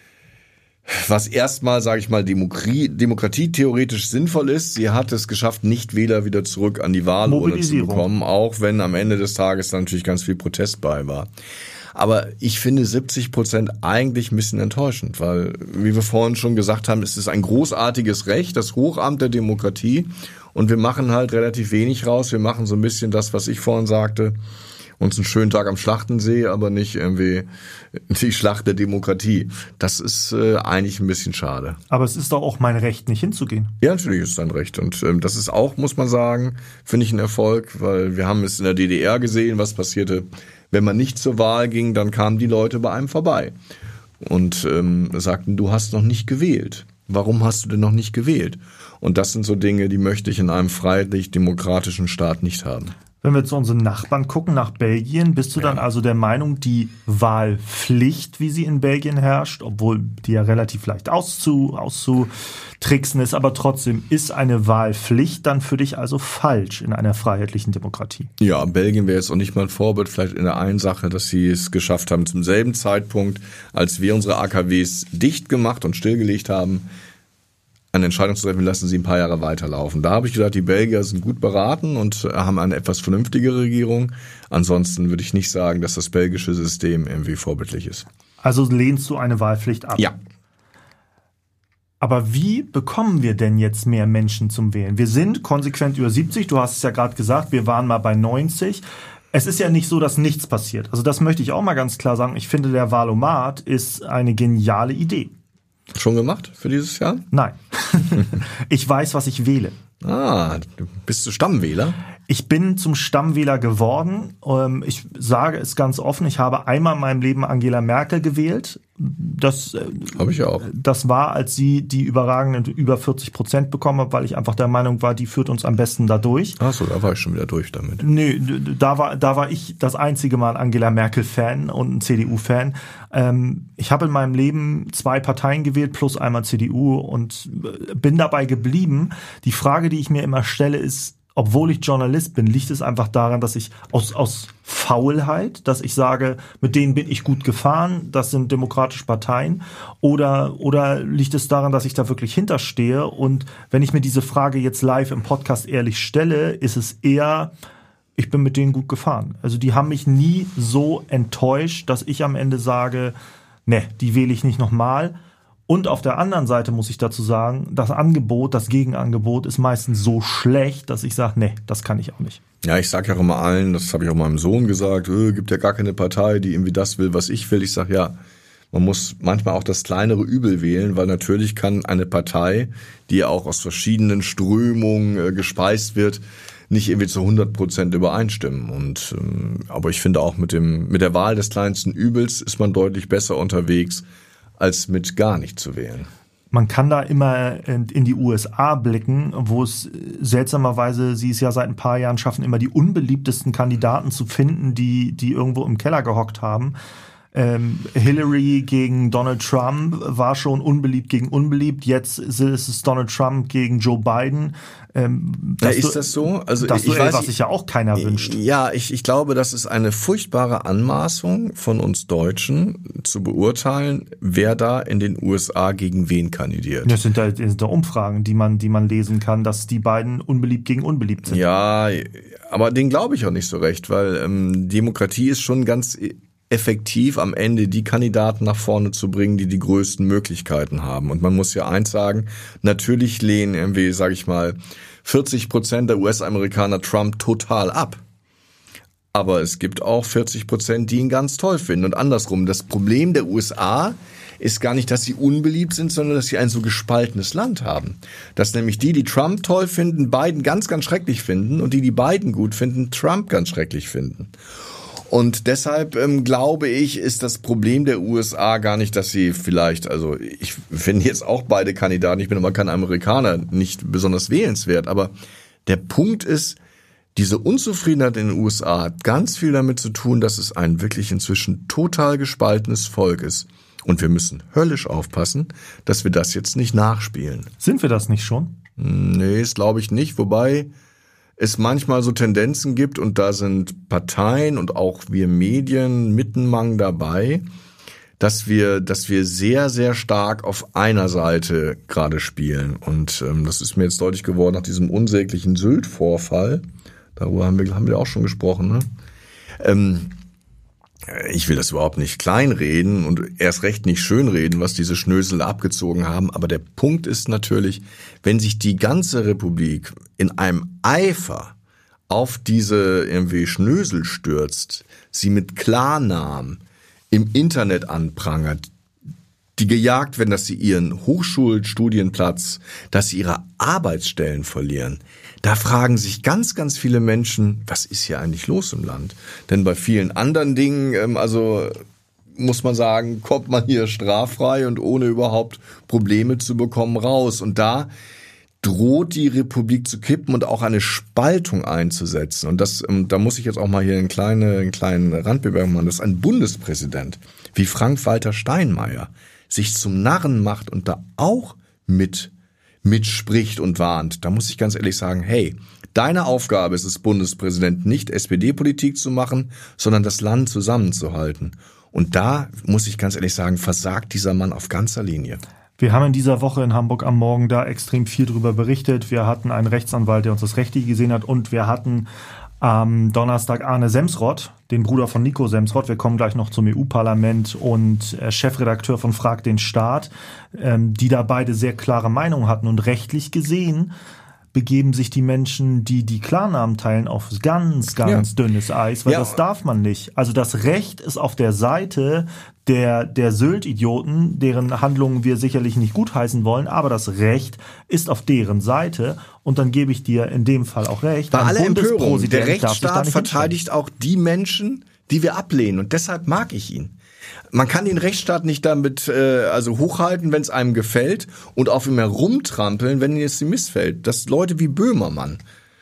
was erstmal, sage ich mal, Demokratie, Demokratie theoretisch sinnvoll ist. Sie hat es geschafft, Nichtwähler wieder zurück an die Wahlurne zu bekommen, auch wenn am Ende des Tages da natürlich ganz viel Protest bei war. Aber ich finde siebzig Prozent eigentlich ein bisschen enttäuschend, weil, wie wir vorhin schon gesagt haben, es ist ein großartiges Recht, das Hochamt der Demokratie, und wir machen halt relativ wenig raus. Wir machen so ein bisschen das, was ich vorhin sagte, uns einen schönen Tag am Schlachtensee, aber nicht irgendwie die Schlacht der Demokratie. Das ist äh, eigentlich ein bisschen schade. Aber es ist doch auch mein Recht, nicht hinzugehen. Ja, natürlich ist es dein Recht. Und ähm, das ist auch, muss man sagen, finde ich ein Erfolg, weil wir haben es in der D D R gesehen, was passierte. Wenn man nicht zur Wahl ging, dann kamen die Leute bei einem vorbei und ähm, sagten, du hast noch nicht gewählt. Warum hast du denn noch nicht gewählt? Und das sind so Dinge, die möchte ich in einem freiheitlich-demokratischen Staat nicht haben. Wenn wir zu unseren Nachbarn gucken, nach Belgien, bist du ja dann also der Meinung, die Wahlpflicht, wie sie in Belgien herrscht, obwohl die ja relativ leicht auszu, auszutricksen ist, aber trotzdem ist eine Wahlpflicht dann für dich also falsch in einer freiheitlichen Demokratie? Ja, Belgien wäre jetzt auch nicht mal ein Vorbild, vielleicht in der einen Sache, dass sie es geschafft haben, zum selben Zeitpunkt, als wir unsere A K Ws dicht gemacht und stillgelegt haben, eine Entscheidung zu treffen, lassen sie ein paar Jahre weiterlaufen. Da habe ich gesagt, die Belgier sind gut beraten und haben eine etwas vernünftigere Regierung. Ansonsten würde ich nicht sagen, dass das belgische System irgendwie vorbildlich ist. Also lehnst du eine Wahlpflicht ab? Ja. Aber wie bekommen wir denn jetzt mehr Menschen zum Wählen? Wir sind konsequent über siebzig, du hast es ja gerade gesagt, wir waren mal bei neunzig. Es ist ja nicht so, dass nichts passiert. Also das möchte ich auch mal ganz klar sagen. Ich finde, der Wahlomat ist eine geniale Idee. Schon gemacht für dieses Jahr? Nein. Ich weiß, was ich wähle. Ah, bist du Stammwähler? Ich bin zum Stammwähler geworden. Ich sage es ganz offen, ich habe einmal in meinem Leben Angela Merkel gewählt. Das habe ich auch. Das war, als sie die überragenden über vierzig Prozent bekommen hat, weil ich einfach der Meinung war, die führt uns am besten da durch. Ach so, da war ich schon wieder durch damit. Nee, da war, da war ich das einzige Mal Angela Merkel-Fan und ein C D U-Fan. Ähm, ich habe in meinem Leben zwei Parteien gewählt, plus einmal C D U und bin dabei geblieben. Die Frage, die ich mir immer stelle, ist, obwohl ich Journalist bin, liegt es einfach daran, dass ich aus, aus Faulheit, dass ich sage, mit denen bin ich gut gefahren, das sind demokratische Parteien, oder, oder liegt es daran, dass ich da wirklich hinterstehe? Und wenn ich mir diese Frage jetzt live im Podcast ehrlich stelle, ist es eher, ich bin mit denen gut gefahren. Also die haben mich nie so enttäuscht, dass ich am Ende sage, ne, die wähle ich nicht nochmal. Und auf der anderen Seite muss ich dazu sagen, das Angebot, das Gegenangebot ist meistens so schlecht, dass ich sage, nee, das kann ich auch nicht. Ja, ich sage ja auch immer allen, das habe ich auch meinem Sohn gesagt, äh, gibt ja gar keine Partei, die irgendwie das will, was ich will. Ich sage, ja, man muss manchmal auch das kleinere Übel wählen, weil natürlich kann eine Partei, die ja auch aus verschiedenen Strömungen äh, gespeist wird, nicht irgendwie zu hundert Prozent übereinstimmen. Und ähm, aber ich finde auch mit dem mit der Wahl des kleinsten Übels ist man deutlich besser unterwegs, als mit gar nicht zu wählen. Man kann da immer in die U S A blicken, wo es seltsamerweise, sie es ja seit ein paar Jahren schaffen, immer die unbeliebtesten Kandidaten zu finden, die, die irgendwo im Keller gehockt haben. Ähm, Hillary gegen Donald Trump war schon unbeliebt gegen unbeliebt. Jetzt ist es Donald Trump gegen Joe Biden. Ähm, ja, ist du, das so? Also das ich Duell, weiß, was sich ja auch keiner wünscht. Ja, ich, ich glaube, das ist eine furchtbare Anmaßung von uns Deutschen zu beurteilen, wer da in den U S A gegen wen kandidiert. Das sind da, das sind da Umfragen, die man, die man lesen kann, dass die beiden unbeliebt gegen unbeliebt sind. Ja, aber den glaube ich auch nicht so recht, weil ähm, Demokratie ist schon ganz effektiv am Ende die Kandidaten nach vorne zu bringen, die die größten Möglichkeiten haben. Und man muss ja eins sagen, natürlich lehnen irgendwie, sage ich mal, vierzig Prozent der U S-Amerikaner Trump total ab. Aber es gibt auch vierzig Prozent, die ihn ganz toll finden. Und andersrum, das Problem der U S A ist gar nicht, dass sie unbeliebt sind, sondern dass sie ein so gespaltenes Land haben. Dass nämlich die, die Trump toll finden, Biden ganz, ganz schrecklich finden und die, die Biden gut finden, Trump ganz schrecklich finden. Und deshalb ähm, glaube ich, ist das Problem der U S A gar nicht, dass sie vielleicht, also ich finde jetzt auch beide Kandidaten, ich bin aber kein Amerikaner, nicht besonders wählenswert, aber der Punkt ist, diese Unzufriedenheit in den U S A hat ganz viel damit zu tun, dass es ein wirklich inzwischen total gespaltenes Volk ist. Und wir müssen höllisch aufpassen, dass wir das jetzt nicht nachspielen. Sind wir das nicht schon? Nee, das glaube ich nicht, wobei es manchmal so Tendenzen gibt und da sind Parteien und auch wir Medien mittenmang dabei, dass wir, dass wir sehr, sehr stark auf einer Seite gerade spielen. Und ähm, das ist mir jetzt deutlich geworden nach diesem unsäglichen Sylt-Vorfall. Darüber haben wir, haben wir auch schon gesprochen, ne? Ähm, Ich will das überhaupt nicht kleinreden und erst recht nicht schönreden, was diese Schnösel abgezogen haben. Aber der Punkt ist natürlich, wenn sich die ganze Republik in einem Eifer auf diese irgendwie Schnösel stürzt, sie mit Klarnamen im Internet anprangert, die gejagt werden, dass sie ihren Hochschulstudienplatz, dass sie ihre Arbeitsstellen verlieren. Da fragen sich ganz, ganz viele Menschen, was ist hier eigentlich los im Land? Denn bei vielen anderen Dingen, also muss man sagen, kommt man hier straffrei und ohne überhaupt Probleme zu bekommen raus. Und da droht die Republik zu kippen und auch eine Spaltung einzusetzen. Und das, da muss ich jetzt auch mal hier einen kleinen, einen kleinen Randbemerkung machen. Das ist ein Bundespräsident wie Frank-Walter Steinmeier sich zum Narren macht und da auch mit mitspricht und warnt. Da muss ich ganz ehrlich sagen, hey, deine Aufgabe ist es, Bundespräsident, nicht S P D-Politik zu machen, sondern das Land zusammenzuhalten. Und da muss ich ganz ehrlich sagen, versagt dieser Mann auf ganzer Linie. Wir haben in dieser Woche in Hamburg am Morgen da extrem viel drüber berichtet. Wir hatten einen Rechtsanwalt, der uns das Rechtliche gesehen hat, und wir hatten am Donnerstag Arne Semsrott, den Bruder von Nico Semsrott. Wir kommen gleich noch zum E U-Parlament, und Chefredakteur von Frag den Staat, die da beide sehr klare Meinungen hatten. Und rechtlich gesehen begeben sich die Menschen, die die Klarnamen teilen, auf ganz, ganz ja. dünnes Eis, weil ja. das darf man nicht. Also das Recht ist auf der Seite der, der Sylt-Idioten, deren Handlungen wir sicherlich nicht gutheißen wollen, aber das Recht ist auf deren Seite, und dann gebe ich dir in dem Fall auch recht. Bei aller Empörung, der Rechtsstaat verteidigt auch die Menschen, die wir ablehnen, und deshalb mag ich ihn. Man kann den Rechtsstaat nicht damit äh, also hochhalten, wenn es einem gefällt, und auf ihm herumtrampeln, wenn es ihm missfällt. Dass Leute wie Böhmermann,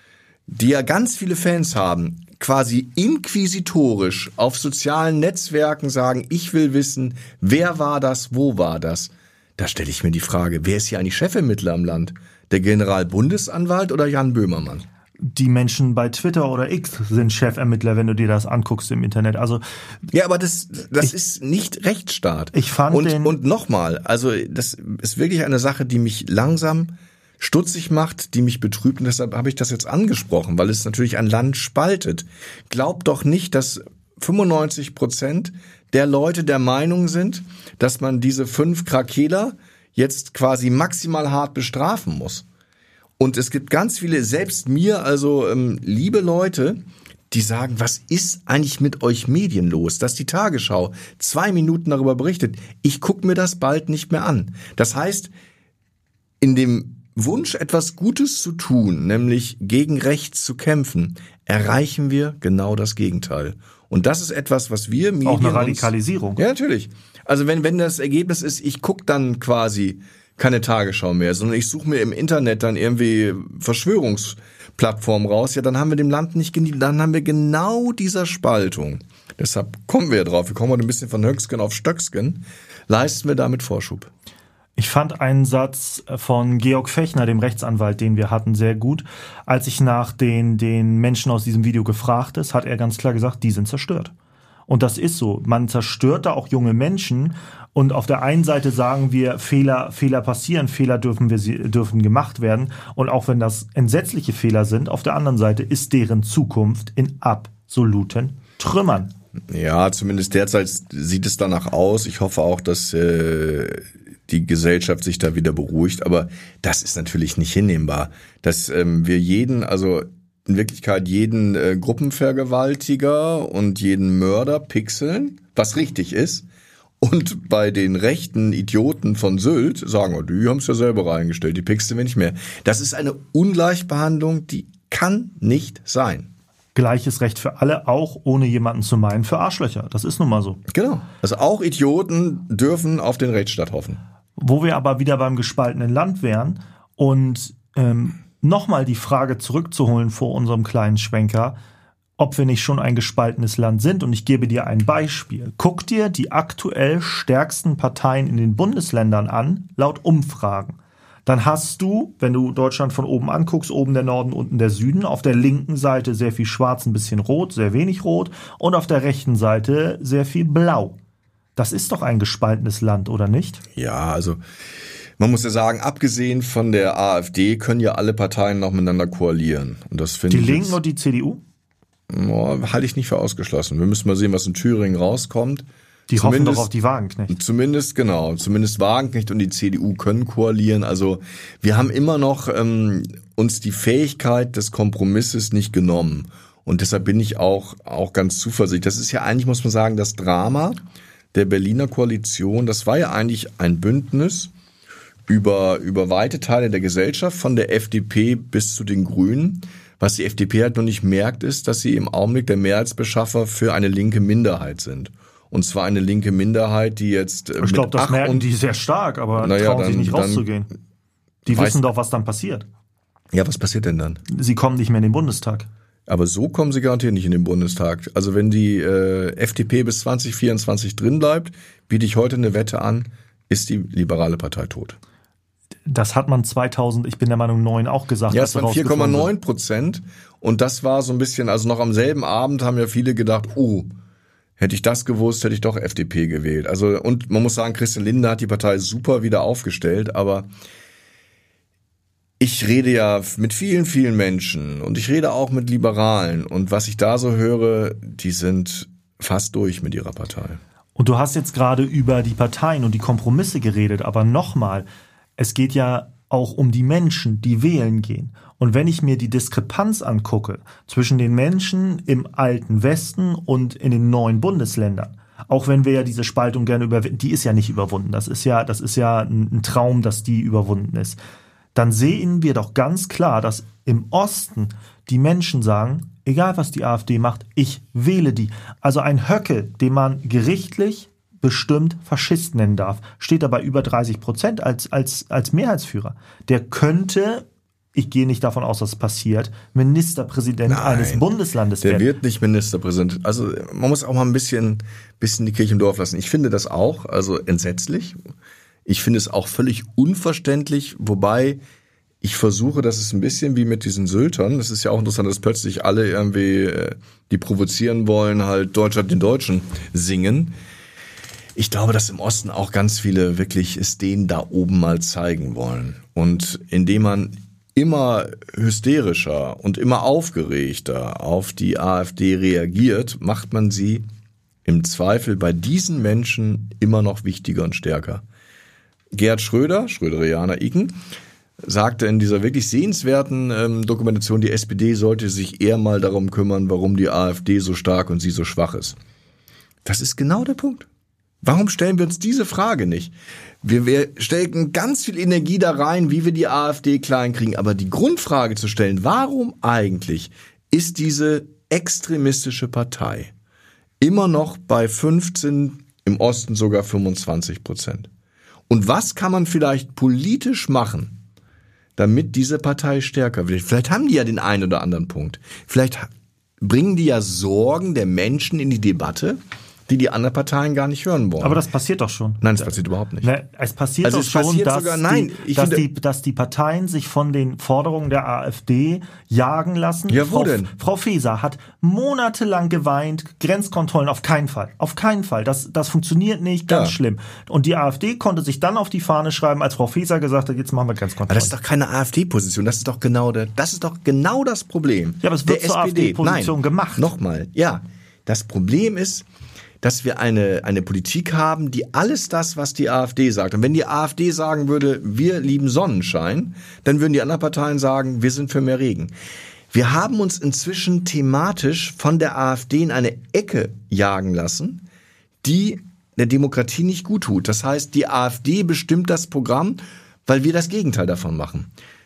die ja ganz viele Fans haben, quasi inquisitorisch auf sozialen Netzwerken sagen, ich will wissen, wer war das, wo war das? Da stelle ich mir die Frage, wer ist hier eigentlich Chefermittler im Land? Der Generalbundesanwalt oder Jan Böhmermann? Die Menschen bei Twitter oder X sind Chefermittler, wenn du dir das anguckst im Internet. Also ja, aber das das ich, ist nicht Rechtsstaat. Ich fand und den und nochmal, also das ist wirklich eine Sache, die mich langsam stutzig macht, die mich betrübt, und deshalb habe ich das jetzt angesprochen, weil es natürlich ein Land spaltet. Glaubt doch nicht, dass fünfundneunzig Prozent der Leute der Meinung sind, dass man diese fünf Krakeler jetzt quasi maximal hart bestrafen muss. Und es gibt ganz viele, selbst mir, also ähm, liebe Leute, die sagen, was ist eigentlich mit euch Medien los? Dass die Tagesschau zwei Minuten darüber berichtet. Ich gucke mir das bald nicht mehr an. Das heißt, in dem Wunsch, etwas Gutes zu tun, nämlich gegen Rechts zu kämpfen, erreichen wir genau das Gegenteil. Und das ist etwas, was wir Medien... Auch eine Radikalisierung. Uns, ja, natürlich. Also wenn, wenn das Ergebnis ist, ich gucke dann quasi keine Tagesschau mehr, sondern ich suche mir im Internet dann irgendwie Verschwörungsplattformen raus, ja, dann haben wir dem Land nicht, dann haben wir genau dieser Spaltung Deshalb kommen wir drauf. Wir kommen heute ein bisschen von Höcksken auf Stöcksken. Leisten wir damit Vorschub. Ich fand einen Satz von Georg Fechner, dem Rechtsanwalt, den wir hatten, sehr gut. Als ich nach den, den Menschen aus diesem Video gefragt ist, hat er ganz klar gesagt, die sind zerstört. Und das ist so. Man zerstört da auch junge Menschen. Und auf der einen Seite sagen wir, Fehler, Fehler passieren, Fehler dürfen wir, dürfen gemacht werden. Und auch wenn das entsetzliche Fehler sind, auf der anderen Seite ist deren Zukunft in absoluten Trümmern. Ja, zumindest derzeit sieht es danach aus. Ich hoffe auch, dass äh, die Gesellschaft sich da wieder beruhigt. Aber das ist natürlich nicht hinnehmbar, dass ähm, wir jeden, also in Wirklichkeit jeden äh, Gruppenvergewaltiger und jeden Mörder pixeln, was richtig ist. Und bei den rechten Idioten von Sylt sagen, oh, die haben es ja selber reingestellt, die pixeln wir nicht mehr. Das ist eine Ungleichbehandlung, die kann nicht sein. Gleiches Recht für alle, auch ohne jemanden zu meinen, für Arschlöcher. Das ist nun mal so. Genau. Also auch Idioten dürfen auf den Rechtsstaat hoffen. Wo wir aber wieder beim gespaltenen Land wären und ähm, nochmal die Frage zurückzuholen vor unserem kleinen Schwenker, ob wir nicht schon ein gespaltenes Land sind. Und ich gebe dir ein Beispiel. Guck dir die aktuell stärksten Parteien in den Bundesländern an, laut Umfragen. Dann hast du, wenn du Deutschland von oben anguckst, oben der Norden, unten der Süden, auf der linken Seite sehr viel Schwarz, ein bisschen Rot, sehr wenig Rot und auf der rechten Seite sehr viel Blau. Das ist doch ein gespaltenes Land, oder nicht? Ja, also man muss ja sagen, abgesehen von der AfD können ja alle Parteien noch miteinander koalieren. Und das finde Die ich Linken jetzt, und die C D U? Oh, halte ich nicht für ausgeschlossen. Wir müssen mal sehen, was in Thüringen rauskommt. Die hoffen Zumindest, doch auf die Wagenknecht. Zumindest, genau. Zumindest Wagenknecht und die C D U können koalieren. Also wir haben immer noch ähm, uns die Fähigkeit des Kompromisses nicht genommen. Und deshalb bin ich auch, auch ganz zuversichtlich. Das ist ja eigentlich, muss man sagen, das Drama der Berliner Koalition. Das war ja eigentlich ein Bündnis über, über weite Teile der Gesellschaft, von der F D P bis zu den Grünen. Was die F D P halt noch nicht merkt, ist, dass sie im Augenblick der Mehrheitsbeschaffer für eine linke Minderheit sind. Und zwar eine linke Minderheit, die jetzt Ich glaube, das merken die sehr stark, aber naja, trauen dann, sich nicht rauszugehen. Die wissen doch, was dann passiert. Ja, was passiert denn dann? Sie kommen nicht mehr in den Bundestag. Aber so kommen sie garantiert nicht in den Bundestag. Also wenn die äh, F D P bis zwanzig vierundzwanzig drin bleibt, biete ich heute eine Wette an, ist die liberale Partei tot. Das hat man zweitausend, ich bin der Meinung, neun auch gesagt. Ja, es waren vier Komma neun Prozent. Und das war so ein bisschen, also noch am selben Abend haben ja viele gedacht, oh, hätte ich das gewusst, hätte ich doch F D P gewählt. Also, und man muss sagen, Christian Lindner hat die Partei super wieder aufgestellt, aber ich rede ja mit vielen, vielen Menschen und ich rede auch mit Liberalen. Und was ich da so höre, die sind fast durch mit ihrer Partei. Und du hast jetzt gerade über die Parteien und die Kompromisse geredet, aber nochmal, es geht ja auch um die Menschen, die wählen gehen. Und wenn ich mir die Diskrepanz angucke zwischen den Menschen im alten Westen und in den neuen Bundesländern, auch wenn wir ja diese Spaltung gerne überwinden, die ist ja nicht überwunden. Das ist ja, das ist ja ein Traum, dass die überwunden ist. Dann sehen wir doch ganz klar, dass im Osten die Menschen sagen, egal was die AfD macht, ich wähle die. Also ein Höcke, den man gerichtlich bestimmt Faschist nennen darf, steht dabei über dreißig Prozent als, als, als Mehrheitsführer. Der könnte, ich gehe nicht davon aus, dass es passiert, Ministerpräsident Nein, eines Bundeslandes der werden. Der wird nicht Ministerpräsident. Also man muss auch mal ein bisschen, bisschen die Kirche im Dorf lassen. Ich finde das auch, also entsetzlich. Ich finde es auch völlig unverständlich, wobei ich versuche, das ist ein bisschen wie mit diesen Syltern. Das ist ja auch interessant, dass plötzlich alle irgendwie, die provozieren wollen, halt Deutschland den Deutschen singen. Ich glaube, dass im Osten auch ganz viele wirklich es denen da oben mal zeigen wollen. Und indem man immer hysterischer und immer aufgeregter auf die AfD reagiert, macht man sie im Zweifel bei diesen Menschen immer noch wichtiger und stärker. Gerhard Schröder, Schröderianer Iken, sagte in dieser wirklich sehenswerten ähm, Dokumentation, die S P D sollte sich eher mal darum kümmern, warum die AfD so stark und sie so schwach ist. Das ist genau der Punkt. Warum stellen wir uns diese Frage nicht? Wir, wir stecken ganz viel Energie da rein, wie wir die AfD klein kriegen. Aber die Grundfrage zu stellen, warum eigentlich ist diese extremistische Partei immer noch bei fünfzehn, im Osten sogar fünfundzwanzig Prozent? Und was kann man vielleicht politisch machen, damit diese Partei stärker wird? Vielleicht haben die ja den einen oder anderen Punkt. Vielleicht bringen die ja Sorgen der Menschen in die Debatte, die die anderen Parteien gar nicht hören wollen. Aber das passiert doch schon. Nein, das passiert überhaupt nicht. Ne, es passiert Also doch es schon, passiert dass, sogar- nein, die, ich dass, finde- die, dass die Parteien sich von den Forderungen der AfD jagen lassen. Ja, wo Frau, denn? Frau Faeser hat monatelang geweint, Grenzkontrollen auf keinen Fall. Auf keinen Fall. Das, das funktioniert nicht, ganz Ja. schlimm. Und die AfD konnte sich dann auf die Fahne schreiben, als Frau Faeser gesagt hat, jetzt machen wir Aber Grenzkontrollen. das ist doch keine AfD-Position, das ist doch genau der, das ist doch genau das Problem. Ja, aber es wird der zur S P D. AfD-Position Nein, gemacht. Nochmal, ja. Das Problem ist, dass wir eine, eine Politik haben, die alles das, was die AfD sagt. Und wenn die AfD sagen würde, wir lieben Sonnenschein, dann würden die anderen Parteien sagen, wir sind für mehr Regen. Wir haben uns inzwischen thematisch von der AfD in eine Ecke jagen lassen, die der Demokratie nicht gut tut. Das heißt, die AfD bestimmt das Programm, weil wir das Gegenteil davon machen.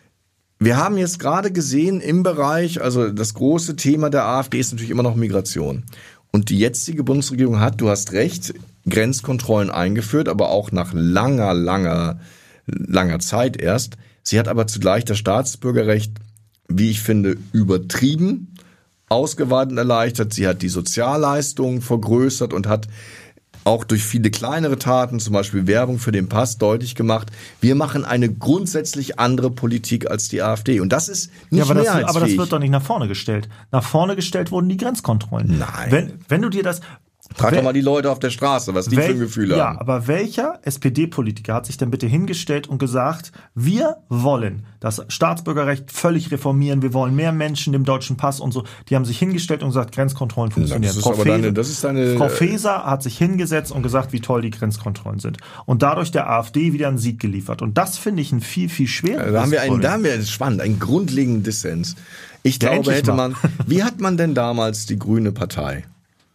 Wir haben jetzt gerade gesehen im Bereich, also das große Thema der AfD ist natürlich immer noch Migration. Und die jetzige Bundesregierung hat, du hast recht, Grenzkontrollen eingeführt, aber auch nach langer, langer, langer Zeit erst. Sie hat aber zugleich das Staatsbürgerrecht, wie ich finde, übertrieben ausgeweitet und erleichtert. Sie hat die Sozialleistungen vergrößert und hat auch durch viele kleinere Taten, zum Beispiel Werbung für den Pass, deutlich gemacht, wir machen eine grundsätzlich andere Politik als die AfD. Und das ist nicht Ja, aber das, mehrheitsfähig. aber das wird doch nicht nach vorne gestellt. Nach vorne gestellt wurden die Grenzkontrollen. Nein. Wenn, wenn du dir das... Frag Wel- doch mal die Leute auf der Straße, was die für ein Gefühl ja, haben. aber welcher S P D-Politiker hat sich denn bitte hingestellt und gesagt, wir wollen das Staatsbürgerrecht völlig reformieren, wir wollen mehr Menschen dem deutschen Pass und so. Die haben sich hingestellt und gesagt, Grenzkontrollen funktionieren. das ist Frau aber Faeser- deine- das ist deine- Frau Faeser hat sich hingesetzt und gesagt, wie toll die Grenzkontrollen sind. Und dadurch der AfD wieder einen Sieg geliefert. Und das finde ich ein viel, viel schwerer. Da haben wir einen, da haben wir, das ist spannend, einen grundlegenden Dissens. Ich Ja, glaube, endlich hätte mal. man, wie hat man denn damals die Grüne Partei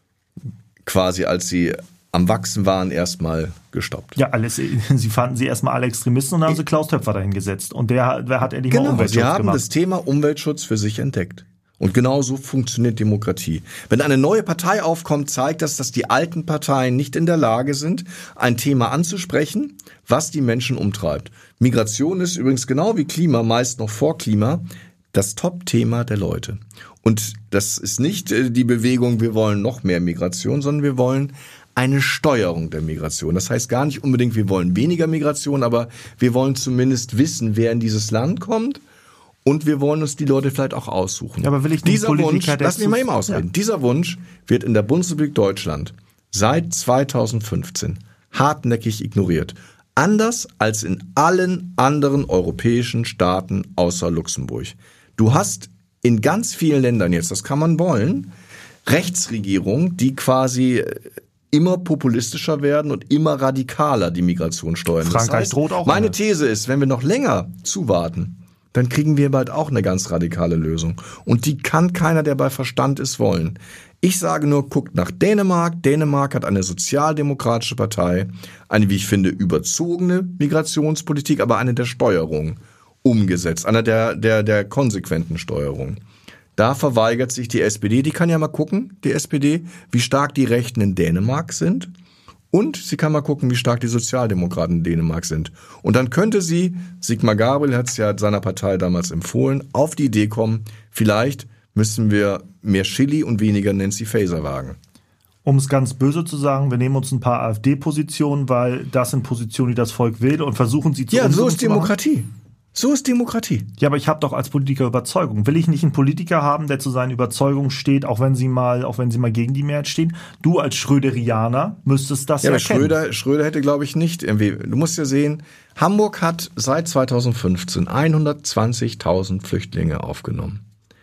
quasi, als sie am Wachsen waren, erstmal gestoppt? Ja, alles, sie fanden sie erstmal alle Extremisten und dann haben sie Klaus Töpfer dahin gesetzt. Und der, der hat endlich mal Genau, Umweltschutz sie haben gemacht. das Thema Umweltschutz für sich entdeckt. Und genau so funktioniert Demokratie. Wenn eine neue Partei aufkommt, zeigt das, dass die alten Parteien nicht in der Lage sind, ein Thema anzusprechen, was die Menschen umtreibt. Migration ist übrigens genau wie Klima, meist noch vor Klima, das Top-Thema der Leute. Und das ist nicht äh, die Bewegung, wir wollen noch mehr Migration, sondern wir wollen eine Steuerung der Migration. Das heißt gar nicht unbedingt, wir wollen weniger Migration, aber wir wollen zumindest wissen, wer in dieses Land kommt. Und wir wollen uns die Leute vielleicht auch aussuchen. Ja, aber will ich einen Dieser Politiker, Wunsch, der lass mich mal zu- eben ausreden. Ja. Dieser Wunsch wird in der Bundesrepublik Deutschland seit zweitausendfünfzehn hartnäckig ignoriert. Anders als in allen anderen europäischen Staaten außer Luxemburg. Du hast in ganz vielen Ländern jetzt, das kann man wollen, Rechtsregierungen, die quasi immer populistischer werden und immer radikaler die Migration steuern. Frankreich das heißt, droht auch meine eine. These ist, wenn wir noch länger zuwarten, dann kriegen wir bald auch eine ganz radikale Lösung. Und die kann keiner, der bei Verstand ist, wollen. Ich sage nur, guckt nach Dänemark. Dänemark hat eine sozialdemokratische Partei, eine, wie ich finde, überzogene Migrationspolitik, aber eine der Steuerung umgesetzt, einer der, der, der konsequenten Steuerung. Da verweigert sich die S P D, die kann ja mal gucken, die S P D, wie stark die Rechten in Dänemark sind. Und sie kann mal gucken, wie stark die Sozialdemokraten in Dänemark sind. Und dann könnte sie, Sigmar Gabriel hat es ja seiner Partei damals empfohlen, auf die Idee kommen, vielleicht müssen wir mehr Chili und weniger Nancy Faeser wagen. Um es ganz böse zu sagen, wir nehmen uns ein paar AfD-Positionen, weil das sind Positionen, die das Volk will und versuchen sie zu Ja, so Unsinnen ist zu machen. Demokratie. So ist Demokratie. Ja, aber ich habe doch als Politiker Überzeugung. Will ich nicht einen Politiker haben, der zu seinen Überzeugungen steht, auch wenn sie mal, auch wenn sie mal gegen die Mehrheit stehen? Du als Schröderianer müsstest das Ja, ja aber erkennen. Schröder, Schröder hätte, glaube ich, nicht irgendwie, du musst ja sehen, Hamburg hat seit zweitausendfünfzehn hundertzwanzigtausend Flüchtlinge aufgenommen.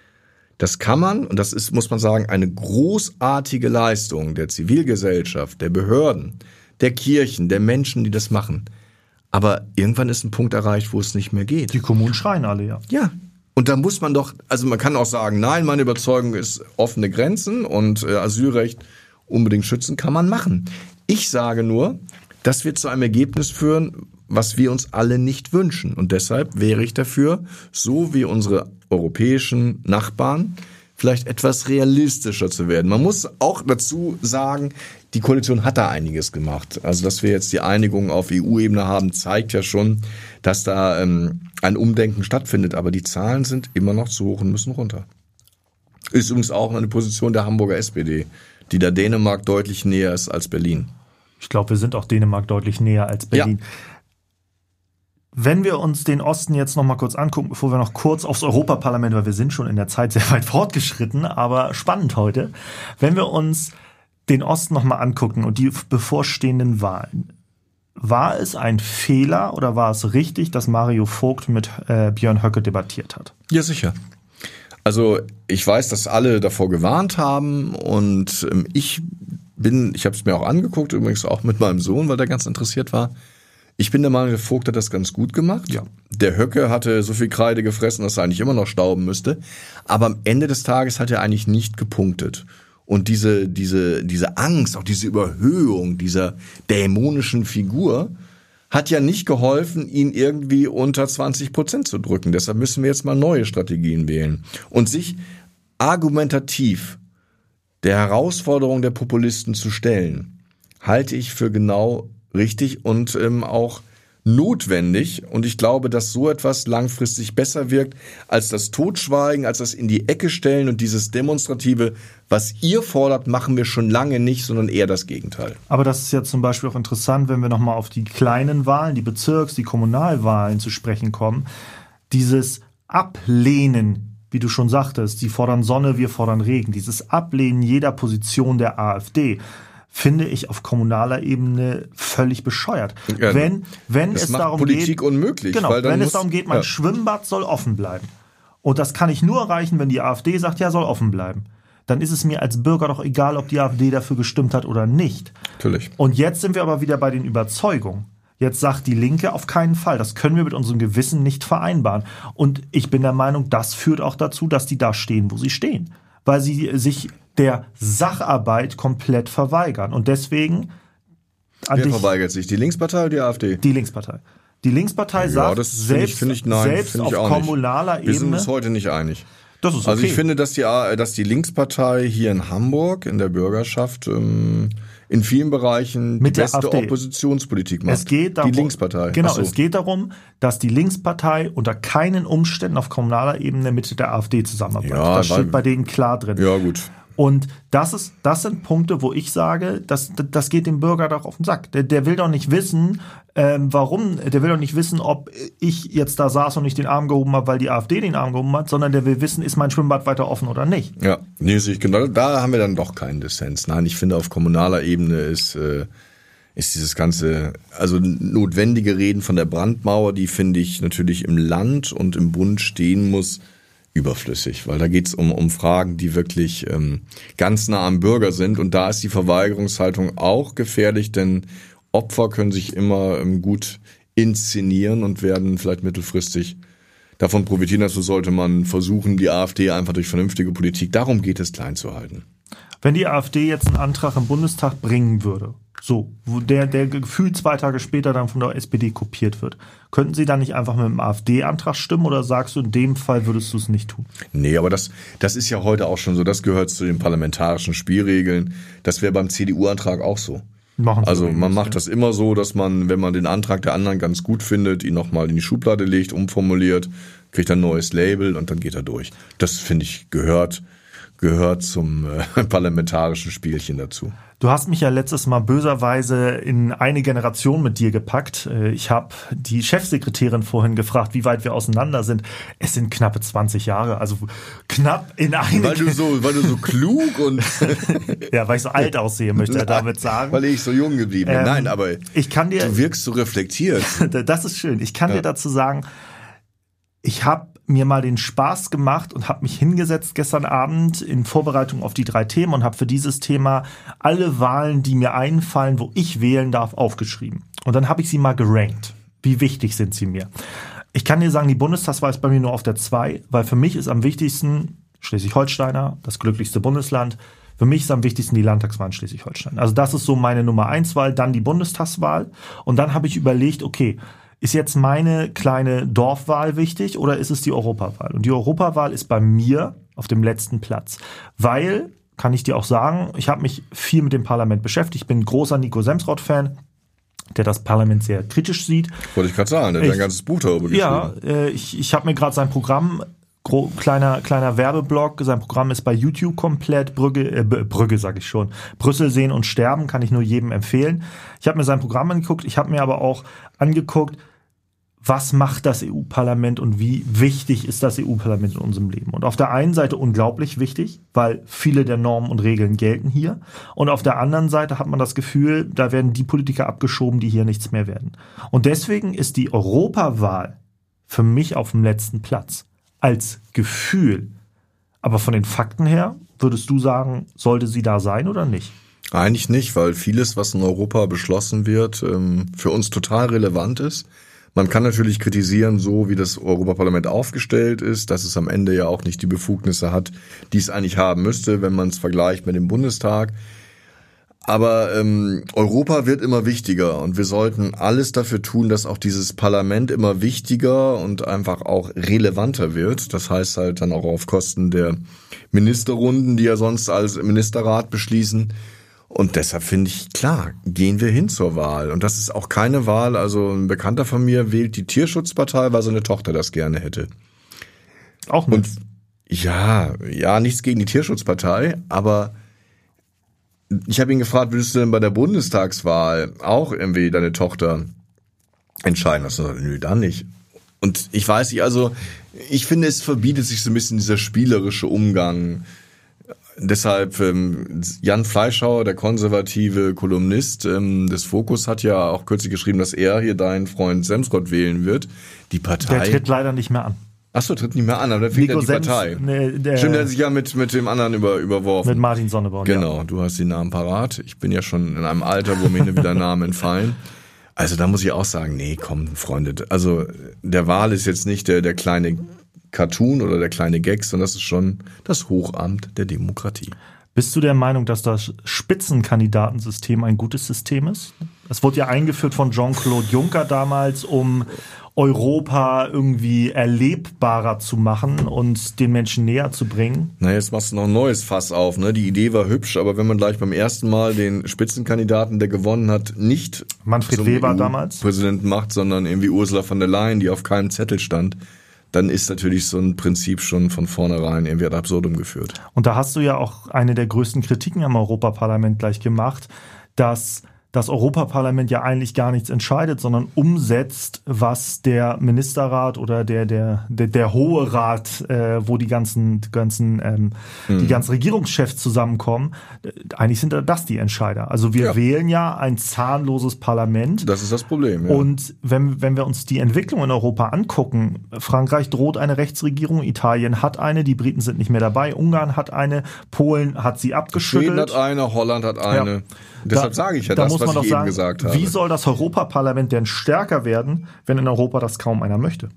Das kann man, und das ist, muss man sagen, eine großartige Leistung der Zivilgesellschaft, der Behörden, der Kirchen, der Menschen, die das machen. Aber irgendwann ist ein Punkt erreicht, wo es nicht mehr geht. Die Kommunen schreien alle, ja. Ja. Und da muss man doch, also man kann auch sagen, nein, meine Überzeugung ist offene Grenzen und äh, Asylrecht unbedingt schützen, kann man machen. Ich sage nur, dass wir zu einem Ergebnis führen, was wir uns alle nicht wünschen. Und deshalb wäre ich dafür, so wie unsere europäischen Nachbarn, vielleicht etwas realistischer zu werden. Man muss auch dazu sagen, die Koalition hat da einiges gemacht. Also, dass wir jetzt die Einigung auf E U-Ebene haben, zeigt ja schon, dass da ähm, ein Umdenken stattfindet. Aber die Zahlen sind immer noch zu hoch und müssen runter. Ist übrigens auch eine Position der Hamburger S P D, die da Dänemark deutlich näher ist als Berlin. Ich glaube, wir sind auch Dänemark deutlich näher als Berlin. Ja. Wenn wir uns den Osten jetzt noch mal kurz angucken, bevor wir noch kurz aufs Europaparlament, weil wir sind schon in der Zeit sehr weit fortgeschritten, aber spannend heute. Wenn wir uns den Osten noch mal angucken und die bevorstehenden Wahlen, war es ein Fehler oder war es richtig, dass Mario Vogt mit äh, Björn Höcke debattiert hat? Ja, sicher. Also ich weiß, dass alle davor gewarnt haben und ähm, ich bin, ich habe es mir auch angeguckt, übrigens auch mit meinem Sohn, weil der ganz interessiert war. Ich bin der Meinung, der Vogt hat das ganz gut gemacht. Ja. Der Höcke hatte so viel Kreide gefressen, dass er eigentlich immer noch stauben müsste. Aber am Ende des Tages hat er eigentlich nicht gepunktet. Und diese, diese, diese Angst, auch diese Überhöhung dieser dämonischen Figur hat ja nicht geholfen, ihn irgendwie unter zwanzig Prozent zu drücken. Deshalb müssen wir jetzt mal neue Strategien wählen. Und sich argumentativ der Herausforderung der Populisten zu stellen, halte ich für genau richtig und ähm, auch notwendig. Und ich glaube, dass so etwas langfristig besser wirkt, als das Totschweigen, als das in die Ecke stellen und dieses Demonstrative, was ihr fordert, machen wir schon lange nicht, sondern eher das Gegenteil. Aber das ist ja zum Beispiel auch interessant, wenn wir nochmal auf die kleinen Wahlen, die Bezirks-, die Kommunalwahlen zu sprechen kommen. Dieses Ablehnen, wie du schon sagtest, die fordern Sonne, wir fordern Regen, dieses Ablehnen jeder Position der AfD, finde ich auf kommunaler Ebene völlig bescheuert. Ja, wenn wenn das es macht darum Politik geht, unmöglich. Genau, weil dann wenn muss, es darum geht, mein ja. Schwimmbad soll offen bleiben. Und das kann ich nur erreichen, wenn die AfD sagt, ja, soll offen bleiben. Dann ist es mir als Bürger doch egal, ob die AfD dafür gestimmt hat oder nicht. Natürlich. Und jetzt sind wir aber wieder bei den Überzeugungen. Jetzt sagt die Linke auf keinen Fall. Das können wir mit unserem Gewissen nicht vereinbaren. Und ich bin der Meinung, das führt auch dazu, dass die da stehen, wo sie stehen. Weil sie sich der Sacharbeit komplett verweigern. Und deswegen... Wer dich, verweigert sich? Die Linkspartei oder die AfD? Die Linkspartei. Die Linkspartei ja, sagt, das selbst, find ich, find ich, nein, selbst find ich auf auch kommunaler nicht. Ebene... Wir sind uns heute nicht einig. Das ist okay. Also ich finde, dass die, dass die Linkspartei hier in Hamburg, in der Bürgerschaft, in vielen Bereichen mit die beste AfD. Oppositionspolitik macht. Es geht darum, die Linkspartei. Genau, so. Es geht darum, dass die Linkspartei unter keinen Umständen auf kommunaler Ebene mit der AfD zusammenarbeitet. Ja, das steht bei denen klar drin. Ja, gut. Und das ist, das sind Punkte, wo ich sage, das, das geht dem Bürger doch auf den Sack. Der, der will doch nicht wissen, ähm, warum, der will doch nicht wissen, ob ich jetzt da saß und nicht den Arm gehoben habe, weil die AfD den Arm gehoben hat, sondern der will wissen, ist mein Schwimmbad weiter offen oder nicht. Ja, nee, sehe ich genau. Da haben wir dann doch keinen Dissens. Nein, ich finde, auf kommunaler Ebene ist, äh, ist dieses ganze, also notwendige Reden von der Brandmauer, die finde ich natürlich im Land und im Bund stehen muss, überflüssig, weil da geht es um, um Fragen, die wirklich ähm, ganz nah am Bürger sind und da ist die Verweigerungshaltung auch gefährlich, denn Opfer können sich immer ähm, gut inszenieren und werden vielleicht mittelfristig davon profitieren. Also sollte man versuchen, die AfD einfach durch vernünftige Politik, darum geht es, klein zu halten. Wenn die AfD jetzt einen Antrag im Bundestag bringen würde, so, wo der, der gefühlt zwei Tage später dann von der S P D kopiert wird, könnten Sie dann nicht einfach mit dem AfD-Antrag stimmen oder sagst du, in dem Fall würdest du es nicht tun? Nee, aber das, das ist ja heute auch schon so, das gehört zu den parlamentarischen Spielregeln. Das wäre beim C D U-Antrag auch so. Machen Sie also man das, macht ja. das immer so, dass man, wenn man den Antrag der anderen ganz gut findet, ihn nochmal in die Schublade legt, umformuliert, kriegt ein neues Label und dann geht er durch. Das, finde ich, gehört gehört zum äh, parlamentarischen Spielchen dazu. Du hast mich ja letztes Mal böserweise in eine Generation mit dir gepackt. Ich habe die Chefsekretärin vorhin gefragt, wie weit wir auseinander sind. Es sind knappe zwanzig Jahre, also knapp in eine... Weil du so, weil du so klug und... ja, weil ich so alt aussehe, möchte er damit sagen. Weil ich so jung geblieben bin. Ähm, Nein, aber ich kann dir, du wirkst so reflektiert. Das ist schön. Ich kann ja. dir dazu sagen, ich habe mir mal den Spaß gemacht und habe mich hingesetzt gestern Abend in Vorbereitung auf die drei Themen und habe für dieses Thema alle Wahlen, die mir einfallen, wo ich wählen darf, aufgeschrieben. Und dann habe ich sie mal gerankt. Wie wichtig sind sie mir? Ich kann dir sagen, die Bundestagswahl ist bei mir nur auf der zwei, weil für mich ist am wichtigsten Schleswig-Holsteiner, das glücklichste Bundesland. Für mich ist am wichtigsten die Landtagswahl in Schleswig-Holstein. Also das ist so meine Nummer eins Wahl, dann die Bundestagswahl. Und dann habe ich überlegt, okay, ist jetzt meine kleine Dorfwahl wichtig oder ist es die Europawahl? Und die Europawahl ist bei mir auf dem letzten Platz, weil, kann ich dir auch sagen, ich habe mich viel mit dem Parlament beschäftigt. Ich bin ein großer Nico Semsrott-Fan, der das Parlament sehr kritisch sieht. Wollte ich gerade sagen, der hat ein ganzes Buch darüber geschrieben. Ja, äh, ich, ich habe mir gerade sein Programm Gro- kleiner kleiner Werbeblock. Sein Programm ist bei YouTube komplett. Brügge, äh, Brügge sag ich schon. Brüssel sehen und sterben kann ich nur jedem empfehlen. Ich habe mir sein Programm angeguckt. Ich habe mir aber auch angeguckt, was macht das E U-Parlament und wie wichtig ist das E U-Parlament in unserem Leben. Und auf der einen Seite unglaublich wichtig, weil viele der Normen und Regeln gelten hier. Und auf der anderen Seite hat man das Gefühl, da werden die Politiker abgeschoben, die hier nichts mehr werden. Und deswegen ist die Europawahl für mich auf dem letzten Platz. Als Gefühl. Aber von den Fakten her, würdest du sagen, sollte sie da sein oder nicht? Eigentlich nicht, weil vieles, was in Europa beschlossen wird, für uns total relevant ist. Man kann natürlich kritisieren, so wie das Europaparlament aufgestellt ist, dass es am Ende ja auch nicht die Befugnisse hat, die es eigentlich haben müsste, wenn man es vergleicht mit dem Bundestag. Aber ähm, Europa wird immer wichtiger und wir sollten alles dafür tun, dass auch dieses Parlament immer wichtiger und einfach auch relevanter wird. Das heißt halt dann auch auf Kosten der Ministerrunden, die ja sonst als Ministerrat beschließen. Und deshalb finde ich, klar, gehen wir hin zur Wahl. Und das ist auch keine Wahl, also ein Bekannter von mir wählt die Tierschutzpartei, weil seine Tochter das gerne hätte. Auch nicht. Und ja, ja, nichts gegen die Tierschutzpartei, aber ich habe ihn gefragt, würdest du denn bei der Bundestagswahl auch irgendwie deine Tochter entscheiden lassen? Nö, dann nicht. Und ich weiß nicht, also ich finde, es verbietet sich so ein bisschen dieser spielerische Umgang. Deshalb, ähm, Jan Fleischhauer, der konservative Kolumnist ähm, des Fokus, hat ja auch kürzlich geschrieben, dass er hier deinen Freund Semsrott wählen wird. Die Partei... Der tritt leider nicht mehr an. Ach so, tritt nicht mehr an, aber dann fehlt ja die Sems, Partei. Nee, der, Stimmt, der hat sich ja mit, mit dem anderen über, überworfen. Mit Martin Sonneborn, Genau, ja. Du hast die Namen parat. Ich bin ja schon in einem Alter, wo mir hin und wieder Namen entfallen. Also da muss ich auch sagen, nee, komm, Freunde. Also der Wahl ist jetzt nicht der, der kleine Cartoon oder der kleine Gag, sondern das ist schon das Hochamt der Demokratie. Bist du der Meinung, dass das Spitzenkandidatensystem ein gutes System ist? Es wurde ja eingeführt von Jean-Claude Juncker damals, um Europa irgendwie erlebbarer zu machen und den Menschen näher zu bringen. Na, jetzt machst du noch ein neues Fass auf, ne? Die Idee war hübsch, aber wenn man gleich beim ersten Mal den Spitzenkandidaten, der gewonnen hat, nicht Manfred Weber damals Präsidenten macht, sondern irgendwie Ursula von der Leyen, die auf keinem Zettel stand, dann ist natürlich so ein Prinzip schon von vornherein irgendwie ad absurdum geführt. Und da hast du ja auch eine der größten Kritiken am Europaparlament gleich gemacht, dass das Europaparlament ja eigentlich gar nichts entscheidet, sondern umsetzt, was der Ministerrat oder der der der, der Hohe Rat, äh, wo die ganzen die ganzen ähm, mhm. die ganzen Regierungschefs zusammenkommen, eigentlich sind das die Entscheider. Also wir ja. wählen ja ein zahnloses Parlament. Das ist das Problem. Ja. Und wenn wenn wir uns die Entwicklung in Europa angucken, Frankreich droht eine Rechtsregierung, Italien hat eine, die Briten sind nicht mehr dabei, Ungarn hat eine, Polen hat sie abgeschüttelt. Schweden hat eine, Holland hat eine. Ja. Deshalb da, sage ich ja da das, muss was man ich doch eben sagen, gesagt habe. Wie soll das Europaparlament denn stärker werden, wenn in Europa das kaum einer möchte?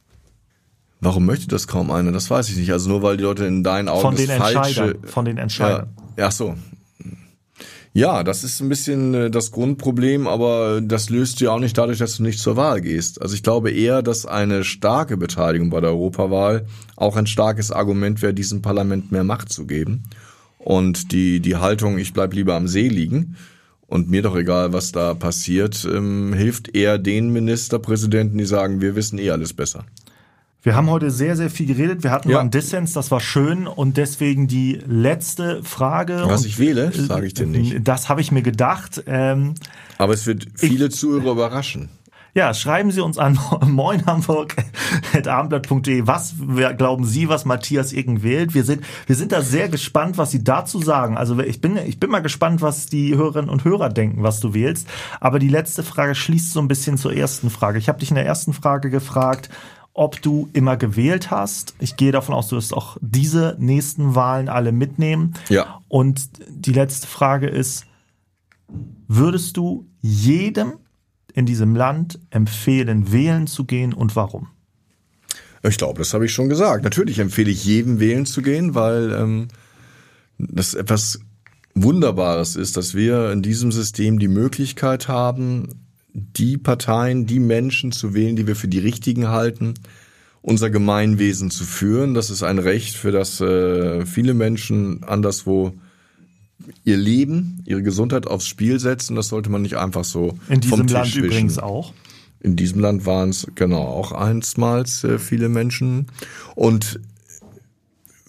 Warum möchte das kaum einer? Das weiß ich nicht. Also nur weil die Leute in deinen Augen von den das falsche... Entscheidern, von den Entscheidern. Ja, ach so. Ja, das ist ein bisschen das Grundproblem, aber das löst du ja auch nicht dadurch, dass du nicht zur Wahl gehst. Also ich glaube eher, dass eine starke Beteiligung bei der Europawahl auch ein starkes Argument wäre, diesem Parlament mehr Macht zu geben. Und die die Haltung, ich bleib lieber am See liegen und mir doch egal, was da passiert, ähm, hilft eher den Ministerpräsidenten, die sagen, wir wissen eh alles besser. Wir haben heute sehr, sehr viel geredet. Wir hatten ja. mal einen Dissens, das war schön. Und deswegen die letzte Frage. Was ich wähle, sage ich dir nicht. Das habe ich mir gedacht. Ähm, Aber es wird viele ich, Zuhörer überraschen. Ja, schreiben Sie uns an moin hamburg at abendblatt punkt de. Was glauben Sie, was Matthias Icken wählt? Wir sind, wir sind da sehr gespannt, was Sie dazu sagen. Also ich bin, ich bin mal gespannt, was die Hörerinnen und Hörer denken, was du wählst. Aber die letzte Frage schließt so ein bisschen zur ersten Frage. Ich habe dich in der ersten Frage gefragt, ob du immer gewählt hast. Ich gehe davon aus, du wirst auch diese nächsten Wahlen alle mitnehmen. Ja. Und die letzte Frage ist, würdest du jedem in diesem Land empfehlen, wählen zu gehen und warum? Ich glaube, das habe ich schon gesagt. Natürlich empfehle ich jedem, wählen zu gehen, weil ähm, das etwas Wunderbares ist, dass wir in diesem System die Möglichkeit haben, die Parteien, die Menschen zu wählen, die wir für die richtigen halten, unser Gemeinwesen zu führen. Das ist ein Recht, für das äh, viele Menschen anderswo ihr Leben, ihre Gesundheit aufs Spiel setzen. Das sollte man nicht einfach so in diesem vom Tisch Land wischen. Übrigens auch. In diesem Land waren es genau auch einstmals äh, viele Menschen. Und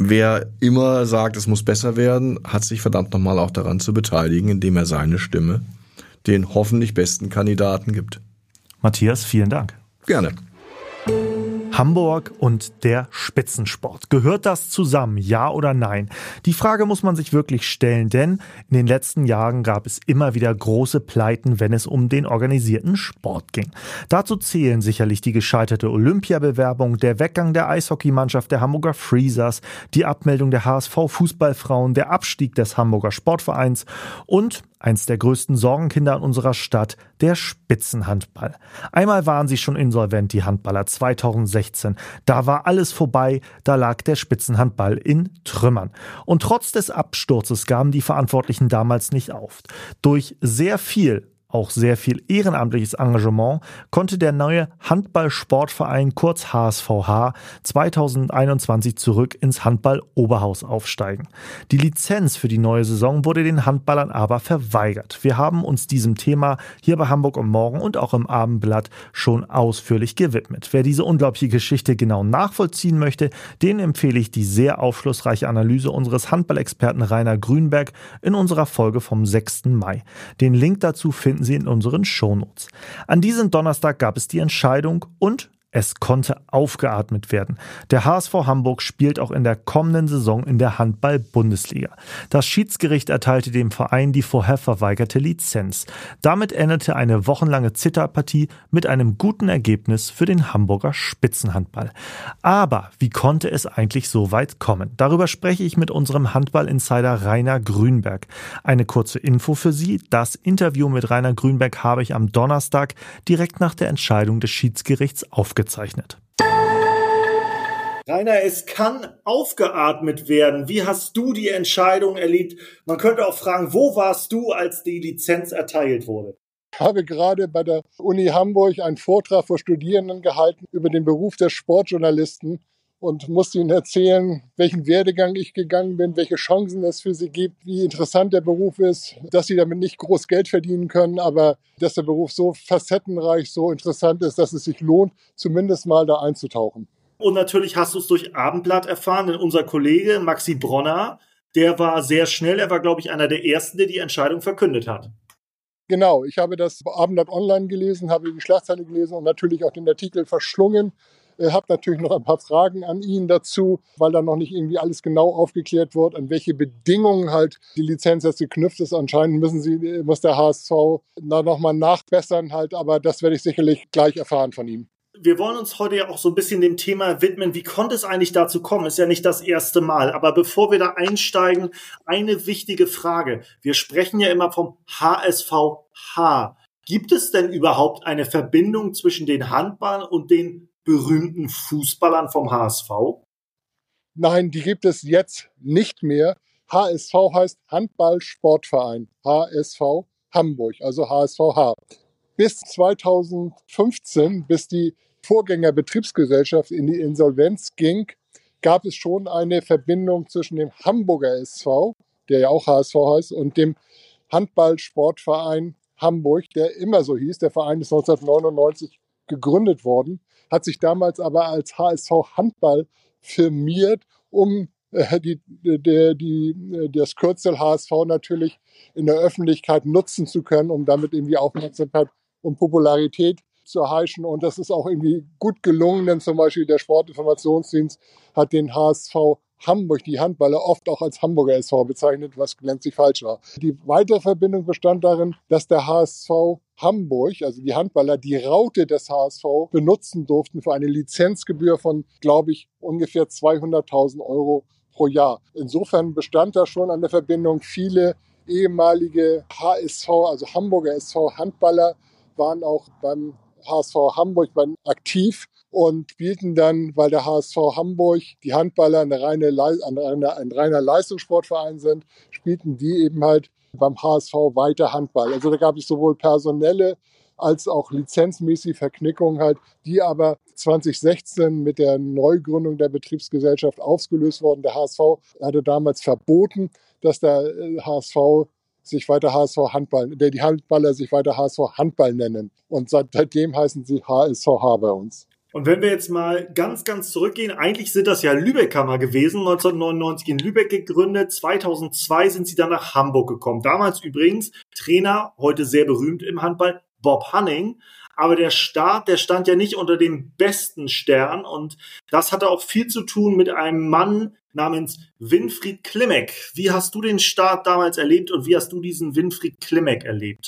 wer immer sagt, es muss besser werden, hat sich verdammt nochmal auch daran zu beteiligen, indem er seine Stimme den hoffentlich besten Kandidaten gibt. Matthias, vielen Dank. Gerne. Hamburg und der Spitzensport. Gehört das zusammen, ja oder nein? Die Frage muss man sich wirklich stellen, denn in den letzten Jahren gab es immer wieder große Pleiten, wenn es um den organisierten Sport ging. Dazu zählen sicherlich die gescheiterte Olympiabewerbung, der Weggang der Eishockeymannschaft der Hamburger Freezers, die Abmeldung der H S V-Fußballfrauen, der Abstieg des Hamburger Sportvereins und eins der größten Sorgenkinder in unserer Stadt, der Spitzenhandball. Einmal waren sie schon insolvent, die Handballer, zweitausendsechzehn. Da war alles vorbei, da lag der Spitzenhandball in Trümmern. Und trotz des Absturzes gaben die Verantwortlichen damals nicht auf. Durch sehr viel auch sehr viel ehrenamtliches Engagement konnte der neue Handball-Sportverein, kurz H S V H, zweitausendeinundzwanzig zurück ins Handball-Oberhaus aufsteigen. Die Lizenz für die neue Saison wurde den Handballern aber verweigert. Wir haben uns diesem Thema hier bei Hamburg am Morgen und auch im Abendblatt schon ausführlich gewidmet. Wer diese unglaubliche Geschichte genau nachvollziehen möchte, den empfehle ich die sehr aufschlussreiche Analyse unseres Handballexperten Rainer Grünberg in unserer Folge vom sechsten Mai. Den Link dazu finden Sie in unseren Shownotes. An diesem Donnerstag gab es die Entscheidung und es konnte aufgeatmet werden. Der H S V Hamburg spielt auch in der kommenden Saison in der Handball-Bundesliga. Das Schiedsgericht erteilte dem Verein die vorher verweigerte Lizenz. Damit endete eine wochenlange Zitterpartie mit einem guten Ergebnis für den Hamburger Spitzenhandball. Aber wie konnte es eigentlich so weit kommen? Darüber spreche ich mit unserem Handball-Insider Rainer Grünberg. Eine kurze Info für Sie. Das Interview mit Rainer Grünberg habe ich am Donnerstag direkt nach der Entscheidung des Schiedsgerichts aufgezeichnet. Gezeichnet. Rainer, es kann aufgeatmet werden. Wie hast du die Entscheidung erlebt? Man könnte auch fragen, wo warst du, als die Lizenz erteilt wurde? Ich habe gerade bei der Uni Hamburg einen Vortrag vor Studierenden gehalten über den Beruf des Sportjournalisten und musste ihnen erzählen, welchen Werdegang ich gegangen bin, welche Chancen es für sie gibt, wie interessant der Beruf ist, dass sie damit nicht groß Geld verdienen können, aber dass der Beruf so facettenreich, so interessant ist, dass es sich lohnt, zumindest mal da einzutauchen. Und natürlich hast du es durch Abendblatt erfahren, denn unser Kollege Maxi Bronner, der war sehr schnell, er war, glaube ich, einer der Ersten, der die Entscheidung verkündet hat. Genau, ich habe das Abendblatt online gelesen, habe die Schlagzeile gelesen und natürlich auch den Artikel verschlungen. Ich habe natürlich noch ein paar Fragen an ihn dazu, weil da noch nicht irgendwie alles genau aufgeklärt wird, an welche Bedingungen halt die Lizenz jetzt geknüpft ist. Anscheinend müssen sie, muss der H S V da nochmal nachbessern halt, aber das werde ich sicherlich gleich erfahren von ihm. Wir wollen uns heute ja auch so ein bisschen dem Thema widmen. Wie konnte es eigentlich dazu kommen? Ist ja nicht das erste Mal. Aber bevor wir da einsteigen, eine wichtige Frage. Wir sprechen ja immer vom H S V H. Gibt es denn überhaupt eine Verbindung zwischen den Handballern und den berühmten Fußballern vom H S V? Nein, die gibt es jetzt nicht mehr. H S V heißt Handball-Sportverein. H S V Hamburg, also H S V H. Bis zweitausendfünfzehn, bis die Vorgängerbetriebsgesellschaft in die Insolvenz ging, gab es schon eine Verbindung zwischen dem Hamburger S V, der ja auch H S V heißt, und dem Handball-Sportverein Hamburg, der immer so hieß. Der Verein ist neunzehnhundertneunundneunzig gegründet worden, hat sich damals aber als H S V Handball firmiert, um äh, die, die, die, das Kürzel H S V natürlich in der Öffentlichkeit nutzen zu können, um damit irgendwie Aufmerksamkeit und Popularität zu erheischen. Und das ist auch irgendwie gut gelungen, denn zum Beispiel der Sportinformationsdienst hat den H S V Hamburg, die Handballer, oft auch als Hamburger S V bezeichnet, was glänzlich falsch war. Die weitere Verbindung bestand darin, dass der H S V Hamburg, also die Handballer, die Raute des H S V benutzen durften für eine Lizenzgebühr von, glaube ich, ungefähr zweihunderttausend Euro pro Jahr. Insofern bestand da schon an der Verbindung. Viele ehemalige H S V, also Hamburger S V Handballer, waren auch beim H S V Hamburg aktiv und spielten dann, weil der H S V Hamburg, die Handballer eine reine, eine, ein reiner Leistungssportverein sind, spielten die eben halt beim H S V weiter Handball. Also da gab es sowohl personelle als auch lizenzmäßige Verknickungen halt, die aber zweitausendsechzehn mit der Neugründung der Betriebsgesellschaft aufgelöst wurden. Der H S V hatte damals verboten, dass der H S V sich weiter H S V Handball, die Handballer sich weiter H S V Handball nennen. Und seitdem heißen sie H S V H bei uns. Und wenn wir jetzt mal ganz, ganz zurückgehen, eigentlich sind das ja Lübecker mal gewesen, neunzehnhundertneunundneunzig in Lübeck gegründet, zweitausendzwei sind sie dann nach Hamburg gekommen. Damals übrigens Trainer, heute sehr berühmt im Handball, Bob Hanning. Aber der Start, der stand ja nicht unter dem besten Stern und das hatte auch viel zu tun mit einem Mann namens Winfried Klimek. Wie hast du den Start damals erlebt und wie hast du diesen Winfried Klimek erlebt?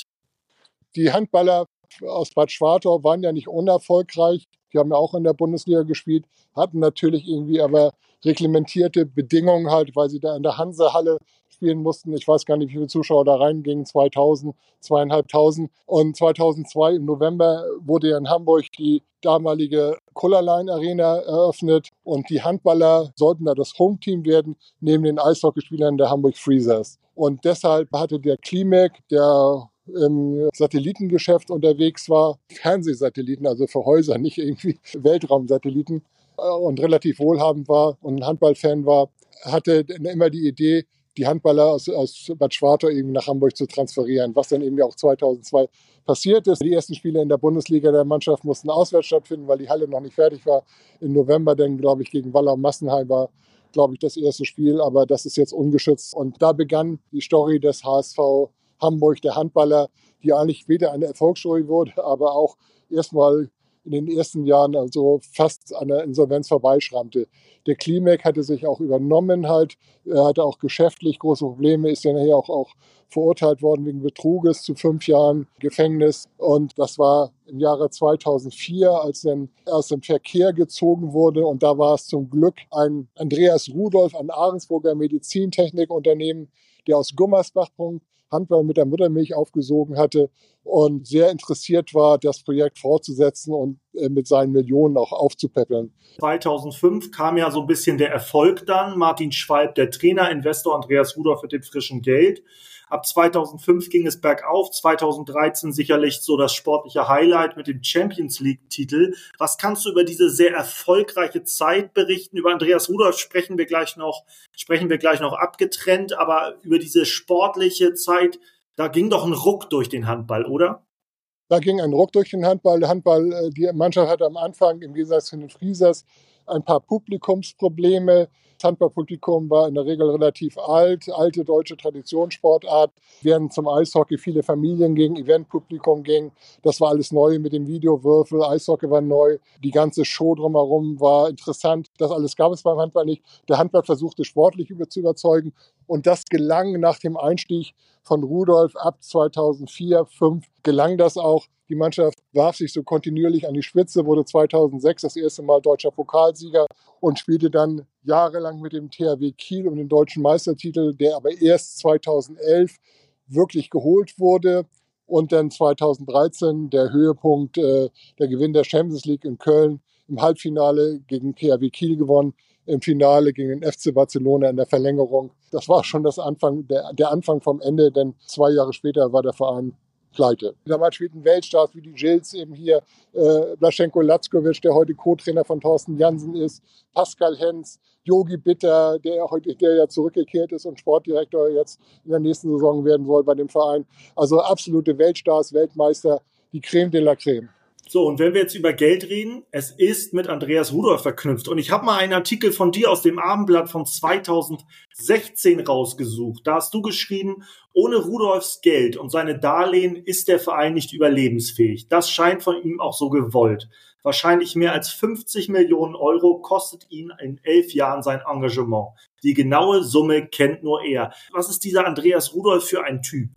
Die Handballer aus Bad Schwartau waren ja nicht unerfolgreich. Die haben ja auch in der Bundesliga gespielt, hatten natürlich irgendwie aber reglementierte Bedingungen halt, weil sie da in der Hansehalle spielen mussten. Ich weiß gar nicht, wie viele Zuschauer da reingingen, zweitausend, zweieinhalbtausend. Und zweitausendzwei im November wurde ja in Hamburg die damalige Kullerlein Arena eröffnet und die Handballer sollten da das Home-Team werden, neben den Eishockeyspielern der Hamburg Freezers. Und deshalb hatte der Klimek, der im Satellitengeschäft unterwegs war, Fernsehsatelliten, also für Häuser, nicht irgendwie Weltraumsatelliten, und relativ wohlhabend war und ein Handballfan war, hatte immer die Idee, die Handballer aus, aus Bad Schwartau eben nach Hamburg zu transferieren, was dann eben auch zweitausendzwei passiert ist. Die ersten Spiele in der Bundesliga der Mannschaft mussten auswärts stattfinden, weil die Halle noch nicht fertig war. Im November dann, glaube ich, gegen Wallau Massenheim war, glaube ich, das erste Spiel, aber das ist jetzt ungeschützt. Und da begann die Story des H S V Hamburg, der Handballer, die eigentlich wieder eine Erfolgsstory wurde, aber auch erstmal in den ersten Jahren also fast an der Insolvenz vorbeischrammte. Der Klimek hatte sich auch übernommen halt, er hatte auch geschäftlich große Probleme, ist ja nachher auch, auch verurteilt worden wegen Betruges zu fünf Jahren Gefängnis. Und das war im Jahre zweitausendvier, als dann aus dem Verkehr gezogen wurde. Und da war es zum Glück ein Andreas Rudolph, ein Ahrensburger Medizintechnikunternehmen, der aus Gummersbach Handball mit der Muttermilch aufgesogen hatte und sehr interessiert war, das Projekt fortzusetzen und mit seinen Millionen auch aufzupäppeln. zweitausendfünf kam ja so ein bisschen der Erfolg dann. Martin Schwalb, der Trainer, Investor, Andreas Rudolph mit dem frischen Geld. Ab zweitausendfünf ging es bergauf, zweitausenddreizehn sicherlich so das sportliche Highlight mit dem Champions-League-Titel. Was kannst du über diese sehr erfolgreiche Zeit berichten? Über Andreas Rudolph sprechen wir gleich noch, sprechen wir gleich noch abgetrennt, aber über diese sportliche Zeit, da ging doch ein Ruck durch den Handball, oder? Da ging ein Ruck durch den Handball. Der Handball, die Mannschaft hatte am Anfang im Gegensatz zu den Freezers ein paar Publikumsprobleme. Das Handballpublikum war in der Regel relativ alt, alte deutsche Traditionssportart, während zum Eishockey viele Familien gingen, Eventpublikum ging. Das war alles neu mit dem Videowürfel, Eishockey war neu, die ganze Show drumherum war interessant. Das alles gab es beim Handball nicht. Der Handball versuchte sportlich über zu überzeugen und das gelang nach dem Einstieg von Rudolph ab zweitausendvier, zweitausendfünf gelang das auch. Die Mannschaft warf sich so kontinuierlich an die Spitze, wurde zweitausendsechs das erste Mal deutscher Pokalsieger und spielte dann jahrelang mit dem T H W Kiel um den deutschen Meistertitel, der aber erst zweitausendelf wirklich geholt wurde. Und dann zweitausenddreizehn der Höhepunkt, äh, der Gewinn der Champions League in Köln, im Halbfinale gegen T H W Kiel gewonnen, im Finale gegen den F C Barcelona in der Verlängerung. Das war schon das Anfang, der, der Anfang vom Ende, denn zwei Jahre später war der Verein pleite. Damals spielten Weltstars wie die Gilles eben hier, äh, Blaschenko Lackovic, der heute Co-Trainer von Thorsten Jansen ist, Pascal Hens, Jogi Bitter, der heute, der ja zurückgekehrt ist und Sportdirektor jetzt in der nächsten Saison werden soll bei dem Verein. Also absolute Weltstars, Weltmeister, die Creme de la Creme. So, und wenn wir jetzt über Geld reden, es ist mit Andreas Rudolph verknüpft. Und ich habe mal einen Artikel von dir aus dem Abendblatt von zweitausendsechzehn rausgesucht. Da hast du geschrieben, ohne Rudolphs Geld und seine Darlehen ist der Verein nicht überlebensfähig. Das scheint von ihm auch so gewollt. Wahrscheinlich mehr als fünfzig Millionen Euro kostet ihn in elf Jahren sein Engagement. Die genaue Summe kennt nur er. Was ist dieser Andreas Rudolph für ein Typ?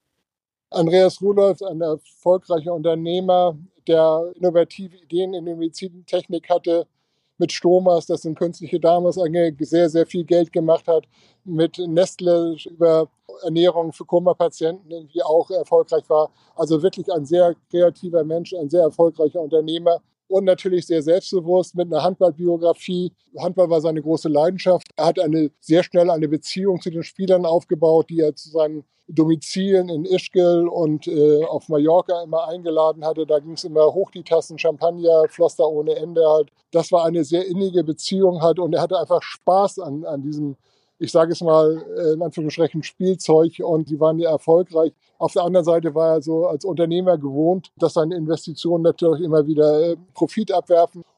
Andreas Rudolph ist ein erfolgreicher Unternehmer, der innovative Ideen in der Medizintechnik hatte, mit Stomas, das sind künstliche Darmauseingänge, sehr, sehr viel Geld gemacht hat, mit Nestle über Ernährung für Koma-Patienten irgendwie auch erfolgreich war. Also wirklich ein sehr kreativer Mensch, ein sehr erfolgreicher Unternehmer und natürlich sehr selbstbewusst mit einer Handballbiografie. Handball war seine große Leidenschaft. Er hat eine, sehr schnell eine Beziehung zu den Spielern aufgebaut, die er zu seinen Domizilen in Ischgl und äh, auf Mallorca immer eingeladen hatte. Da ging es immer hoch die Tassen Champagner, floss da ohne Ende halt. Das war eine sehr innige Beziehung halt und er hatte einfach Spaß an, an diesem, ich sage es mal, in Anführungsstrichen Spielzeug und sie waren ja erfolgreich. Auf der anderen Seite war er so als Unternehmer gewohnt, dass seine Investitionen natürlich immer wieder Profit abwerfen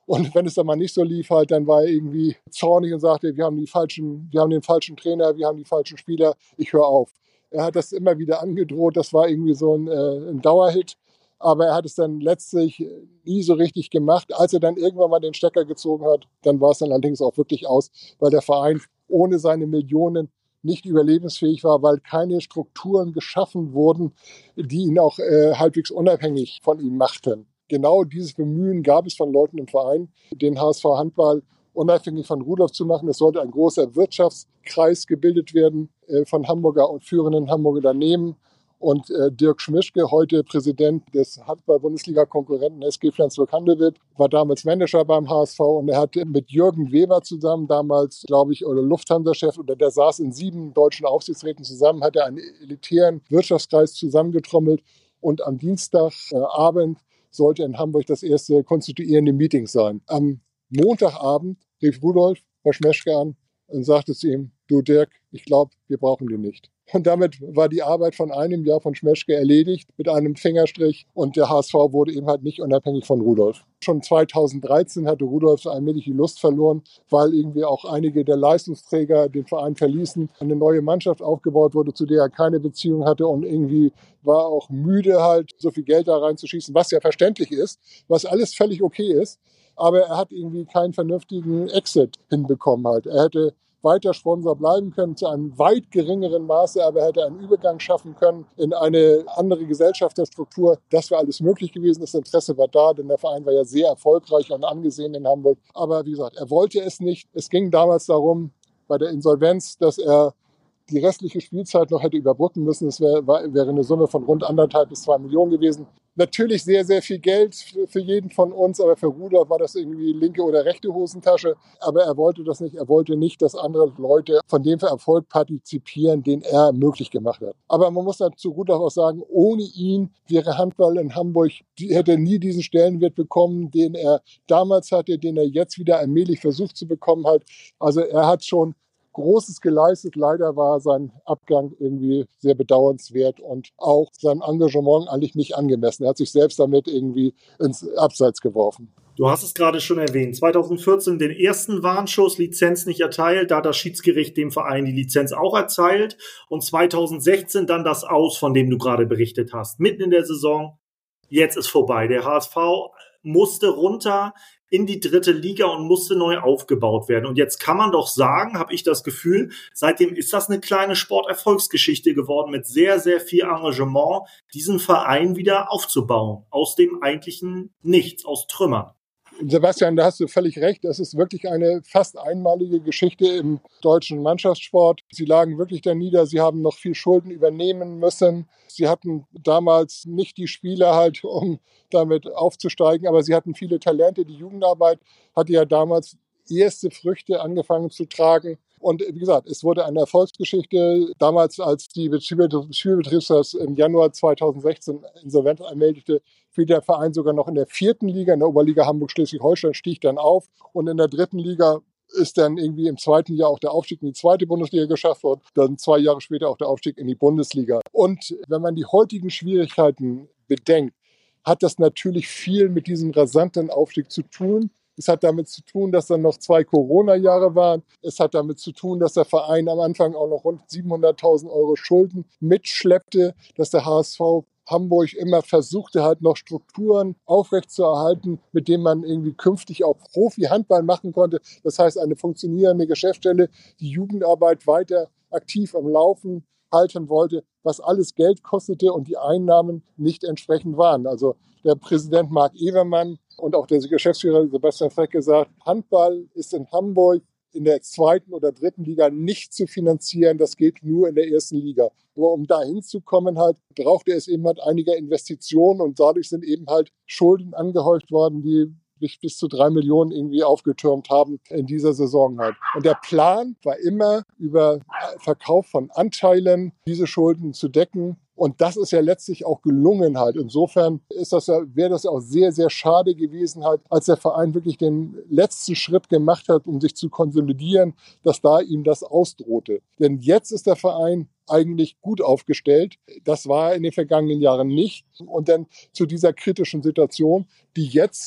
Und wenn es dann mal nicht so lief, halt, dann war er irgendwie zornig und sagte, wir haben die falschen, wir haben den falschen Trainer, wir haben die falschen Spieler, ich höre auf. Er hat das immer wieder angedroht, das war irgendwie so ein, äh, ein Dauerhit. Aber er hat es dann letztlich nie so richtig gemacht. Als er dann irgendwann mal den Stecker gezogen hat, dann war es dann allerdings auch wirklich aus, weil der Verein ohne seine Millionen nicht überlebensfähig war, weil keine Strukturen geschaffen wurden, die ihn auch äh, halbwegs unabhängig von ihm machten. Genau dieses Bemühen gab es von Leuten im Verein, den H S V Handball unabhängig von Rudolph zu machen. Es sollte ein großer Wirtschaftskreis gebildet werden äh, von Hamburger und führenden Hamburger Unternehmen. Und äh, Dirk Schmischke, heute Präsident des Handball-Bundesliga-Konkurrenten S G Flensburg-Handewitt, war damals Manager beim H S V und er hat mit Jürgen Weber zusammen, damals, glaube ich, oder Lufthansa-Chef, oder der saß in sieben deutschen Aufsichtsräten zusammen, hat er einen elitären Wirtschaftskreis zusammengetrommelt und am Dienstagabend sollte in Hamburg das erste konstituierende Meeting sein. Am Montagabend rief Rudolf Herr Schmeschke an und sagte zu ihm, du Dirk, ich glaube, wir brauchen die nicht. Und damit war die Arbeit von einem Jahr von Schmeschke erledigt mit einem Fingerstrich und der H S V wurde eben halt nicht unabhängig von Rudolf. Schon zweitausenddreizehn hatte Rudolf so allmählich die Lust verloren, weil irgendwie auch einige der Leistungsträger den Verein verließen, eine neue Mannschaft aufgebaut wurde, zu der er keine Beziehung hatte und irgendwie war auch müde halt, so viel Geld da reinzuschießen, was ja verständlich ist, was alles völlig okay ist. Aber er hat irgendwie keinen vernünftigen Exit hinbekommen halt. Er hätte weiter Sponsor bleiben können, zu einem weit geringeren Maße, aber er hätte einen Übergang schaffen können in eine andere Gesellschafterstruktur. Das wäre alles möglich gewesen, das Interesse war da, denn der Verein war ja sehr erfolgreich und angesehen in Hamburg. Aber wie gesagt, er wollte es nicht. Es ging damals darum, bei der Insolvenz, dass er die restliche Spielzeit noch hätte überbrücken müssen. Das wäre, wäre eine Summe von rund anderthalb bis zwei Millionen gewesen. Natürlich sehr, sehr viel Geld für, für jeden von uns, aber für Rudolf war das irgendwie linke oder rechte Hosentasche. Aber er wollte das nicht. Er wollte nicht, dass andere Leute von dem Erfolg partizipieren, den er möglich gemacht hat. Aber man muss dazu Rudolf auch sagen, ohne ihn wäre Handball in Hamburg, hätte nie diesen Stellenwert bekommen, den er damals hatte, den er jetzt wieder allmählich versucht zu bekommen hat. Also er hat schon Großes geleistet. Leider war sein Abgang irgendwie sehr bedauernswert und auch sein Engagement eigentlich nicht angemessen. Er hat sich selbst damit irgendwie ins Abseits geworfen. Du hast es gerade schon erwähnt. zweitausendvierzehn den ersten Warnschuss, Lizenz nicht erteilt. Da hat das Schiedsgericht dem Verein die Lizenz auch erteilt. Und zweitausendsechzehn dann das Aus, von dem du gerade berichtet hast. Mitten in der Saison. Jetzt ist vorbei. Der H S V musste runter in die dritte Liga und musste neu aufgebaut werden. Und jetzt kann man doch sagen, habe ich das Gefühl, seitdem ist das eine kleine Sporterfolgsgeschichte geworden mit sehr, sehr viel Engagement, diesen Verein wieder aufzubauen. Aus dem eigentlichen Nichts, aus Trümmern. Sebastian, da hast du völlig recht. Das ist wirklich eine fast einmalige Geschichte im deutschen Mannschaftssport. Sie lagen wirklich da nieder. Sie haben noch viel Schulden übernehmen müssen. Sie hatten damals nicht die Spieler halt, um damit aufzusteigen, aber sie hatten viele Talente. Die Jugendarbeit hatte ja damals erste Früchte angefangen zu tragen. Und wie gesagt, es wurde eine Erfolgsgeschichte. Damals, als die Spielbetriebsrat im Januar zweitausendsechzehn insolvent anmeldete, fiel der Verein sogar noch in der vierten Liga, in der Oberliga Hamburg-Schleswig-Holstein, stieg dann auf. Und in der dritten Liga ist dann irgendwie im zweiten Jahr auch der Aufstieg in die zweite Bundesliga geschafft worden. Dann zwei Jahre später auch der Aufstieg in die Bundesliga. Und wenn man die heutigen Schwierigkeiten bedenkt, hat das natürlich viel mit diesem rasanten Aufstieg zu tun. Es hat damit zu tun, dass dann noch zwei Corona-Jahre waren. Es hat damit zu tun, dass der Verein am Anfang auch noch rund siebenhunderttausend Euro Schulden mitschleppte, dass der H S V Hamburg immer versuchte, halt noch Strukturen aufrechtzuerhalten, mit denen man irgendwie künftig auch Profi-Handball machen konnte. Das heißt, eine funktionierende Geschäftsstelle, die Jugendarbeit weiter aktiv am Laufen halten wollte, was alles Geld kostete und die Einnahmen nicht entsprechend waren. Also der Präsident Marc Evermann und auch der Geschäftsführer Sebastian Freck gesagt, Handball ist in Hamburg in der zweiten oder dritten Liga nicht zu finanzieren. Das geht nur in der ersten Liga. Aber um da hinzukommen halt, brauchte es eben halt einige Investitionen und dadurch sind eben halt Schulden angehäuft worden, die sich bis zu drei Millionen irgendwie aufgetürmt haben in dieser Saison halt. Und der Plan war immer, über Verkauf von Anteilen diese Schulden zu decken. Und das ist ja letztlich auch gelungen halt. Insofern ist das ja, wäre das ja auch sehr, sehr schade gewesen halt, als der Verein wirklich den letzten Schritt gemacht hat, um sich zu konsolidieren, dass da ihm das ausdrohte. Denn jetzt ist der Verein eigentlich gut aufgestellt. Das war in den vergangenen Jahren nicht. Und dann zu dieser kritischen Situation, die jetzt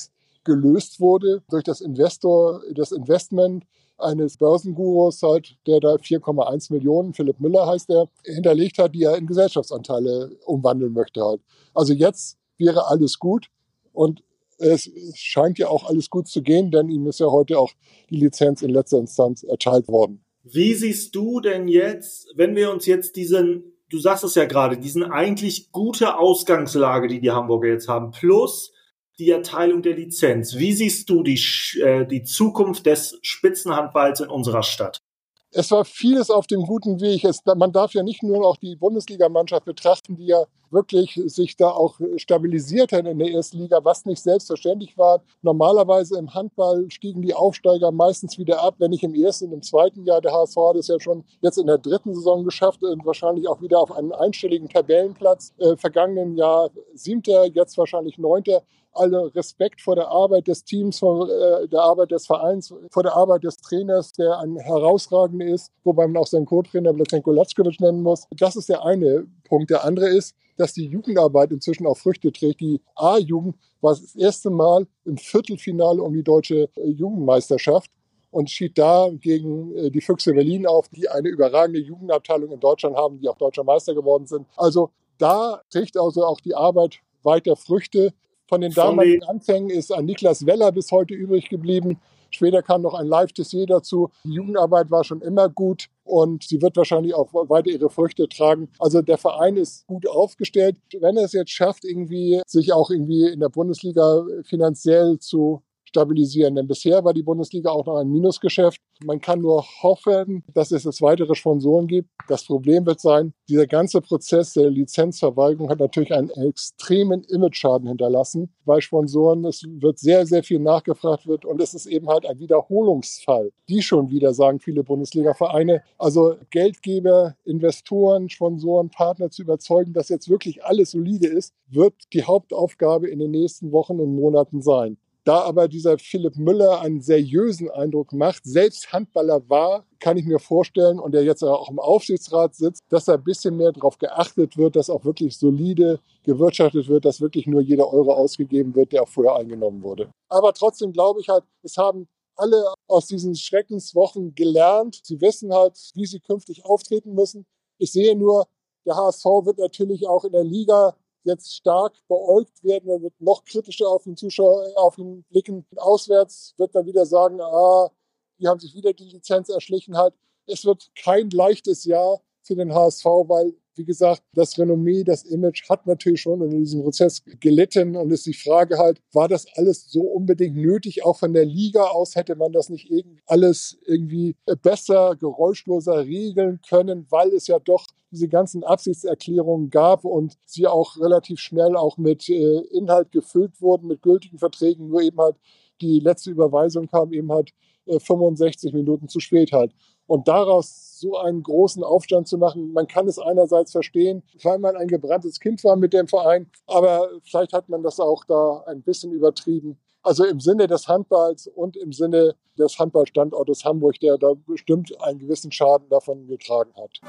gelöst wurde durch das Investor, das Investment eines Börsengurus, halt, der da vier Komma eins Millionen, Philipp Müller heißt er, hinterlegt hat, die er in Gesellschaftsanteile umwandeln möchte halt. Also jetzt wäre alles gut und es scheint ja auch alles gut zu gehen, denn ihm ist ja heute auch die Lizenz in letzter Instanz erteilt worden. Wie siehst du denn jetzt, wenn wir uns jetzt diesen, du sagst es ja gerade, diesen eigentlich gute Ausgangslage, die die Hamburger jetzt haben, plus die Erteilung der Lizenz. Wie siehst du die, äh, die Zukunft des Spitzenhandballs in unserer Stadt? Es war vieles auf dem guten Weg. Es, man darf ja nicht nur auch die Bundesligamannschaft betrachten, die ja wirklich sich da auch stabilisiert hat in der ersten Liga, was nicht selbstverständlich war. Normalerweise im Handball stiegen die Aufsteiger meistens wieder ab, wenn nicht im ersten und im zweiten Jahr. Der H S V hat es ja schon jetzt in der dritten Saison geschafft und wahrscheinlich auch wieder auf einen einstelligen Tabellenplatz. Äh, vergangenen Jahr siebter, jetzt wahrscheinlich neunter. Alle Respekt vor der Arbeit des Teams, vor äh, der Arbeit des Vereins, vor der Arbeit des Trainers, der ein herausragender ist, wobei man auch seinen Co-Trainer Blaženko Lackovic nennen muss. Das ist der eine Punkt. Der andere ist, dass die Jugendarbeit inzwischen auch Früchte trägt. Die A-Jugend war das erste Mal im Viertelfinale um die deutsche äh, Jugendmeisterschaft und schied da gegen äh, die Füchse Berlin auf, die eine überragende Jugendabteilung in Deutschland haben, die auch deutscher Meister geworden sind. Also da trägt also auch die Arbeit weiter Früchte. Von den damaligen Anfängen ist ein Niklas Weller bis heute übrig geblieben. Später kam noch ein Live-Tessier dazu. Die Jugendarbeit war schon immer gut und sie wird wahrscheinlich auch weiter ihre Früchte tragen. Also der Verein ist gut aufgestellt. Wenn er es jetzt schafft, irgendwie sich auch irgendwie in der Bundesliga finanziell zu stabilisieren. Denn bisher war die Bundesliga auch noch ein Minusgeschäft. Man kann nur hoffen, dass es jetzt weitere Sponsoren gibt. Das Problem wird sein, dieser ganze Prozess der Lizenzverweigerung hat natürlich einen extremen Imageschaden hinterlassen bei Sponsoren. Es wird sehr, sehr viel nachgefragt wird und es ist eben halt ein Wiederholungsfall. Die schon wieder, sagen viele Bundesliga-Vereine. Also Geldgeber, Investoren, Sponsoren, Partner zu überzeugen, dass jetzt wirklich alles solide ist, wird die Hauptaufgabe in den nächsten Wochen und Monaten sein. Da aber dieser Philipp Müller einen seriösen Eindruck macht, selbst Handballer war, kann ich mir vorstellen, und der jetzt auch im Aufsichtsrat sitzt, dass da ein bisschen mehr darauf geachtet wird, dass auch wirklich solide gewirtschaftet wird, dass wirklich nur jeder Euro ausgegeben wird, der auch vorher eingenommen wurde. Aber trotzdem glaube ich halt, es haben alle aus diesen Schreckenswochen gelernt. Sie wissen halt, wie sie künftig auftreten müssen. Ich sehe nur, der H S V wird natürlich auch in der Liga jetzt stark beäugt werden, er wird noch kritischer auf den Zuschauer, auf ihn blicken. Auswärts wird man wieder sagen, ah, die haben sich wieder die Lizenz erschlichen halt. Es wird kein leichtes Jahr für den H S V, weil, wie gesagt, das Renommee, das Image hat natürlich schon in diesem Prozess gelitten und ist die Frage halt, war das alles so unbedingt nötig? Auch von der Liga aus hätte man das nicht irgendwie alles irgendwie besser, geräuschloser regeln können, weil es ja doch diese ganzen Absichtserklärungen gab und sie auch relativ schnell auch mit äh, Inhalt gefüllt wurden, mit gültigen Verträgen, nur eben halt die letzte Überweisung kam eben halt äh, fünfundsechzig Minuten zu spät halt. Und daraus so einen großen Aufstand zu machen, man kann es einerseits verstehen, weil man ein gebranntes Kind war mit dem Verein, aber vielleicht hat man das auch da ein bisschen übertrieben. Also im Sinne des Handballs und im Sinne des Handballstandortes Hamburg, der da bestimmt einen gewissen Schaden davon getragen hat.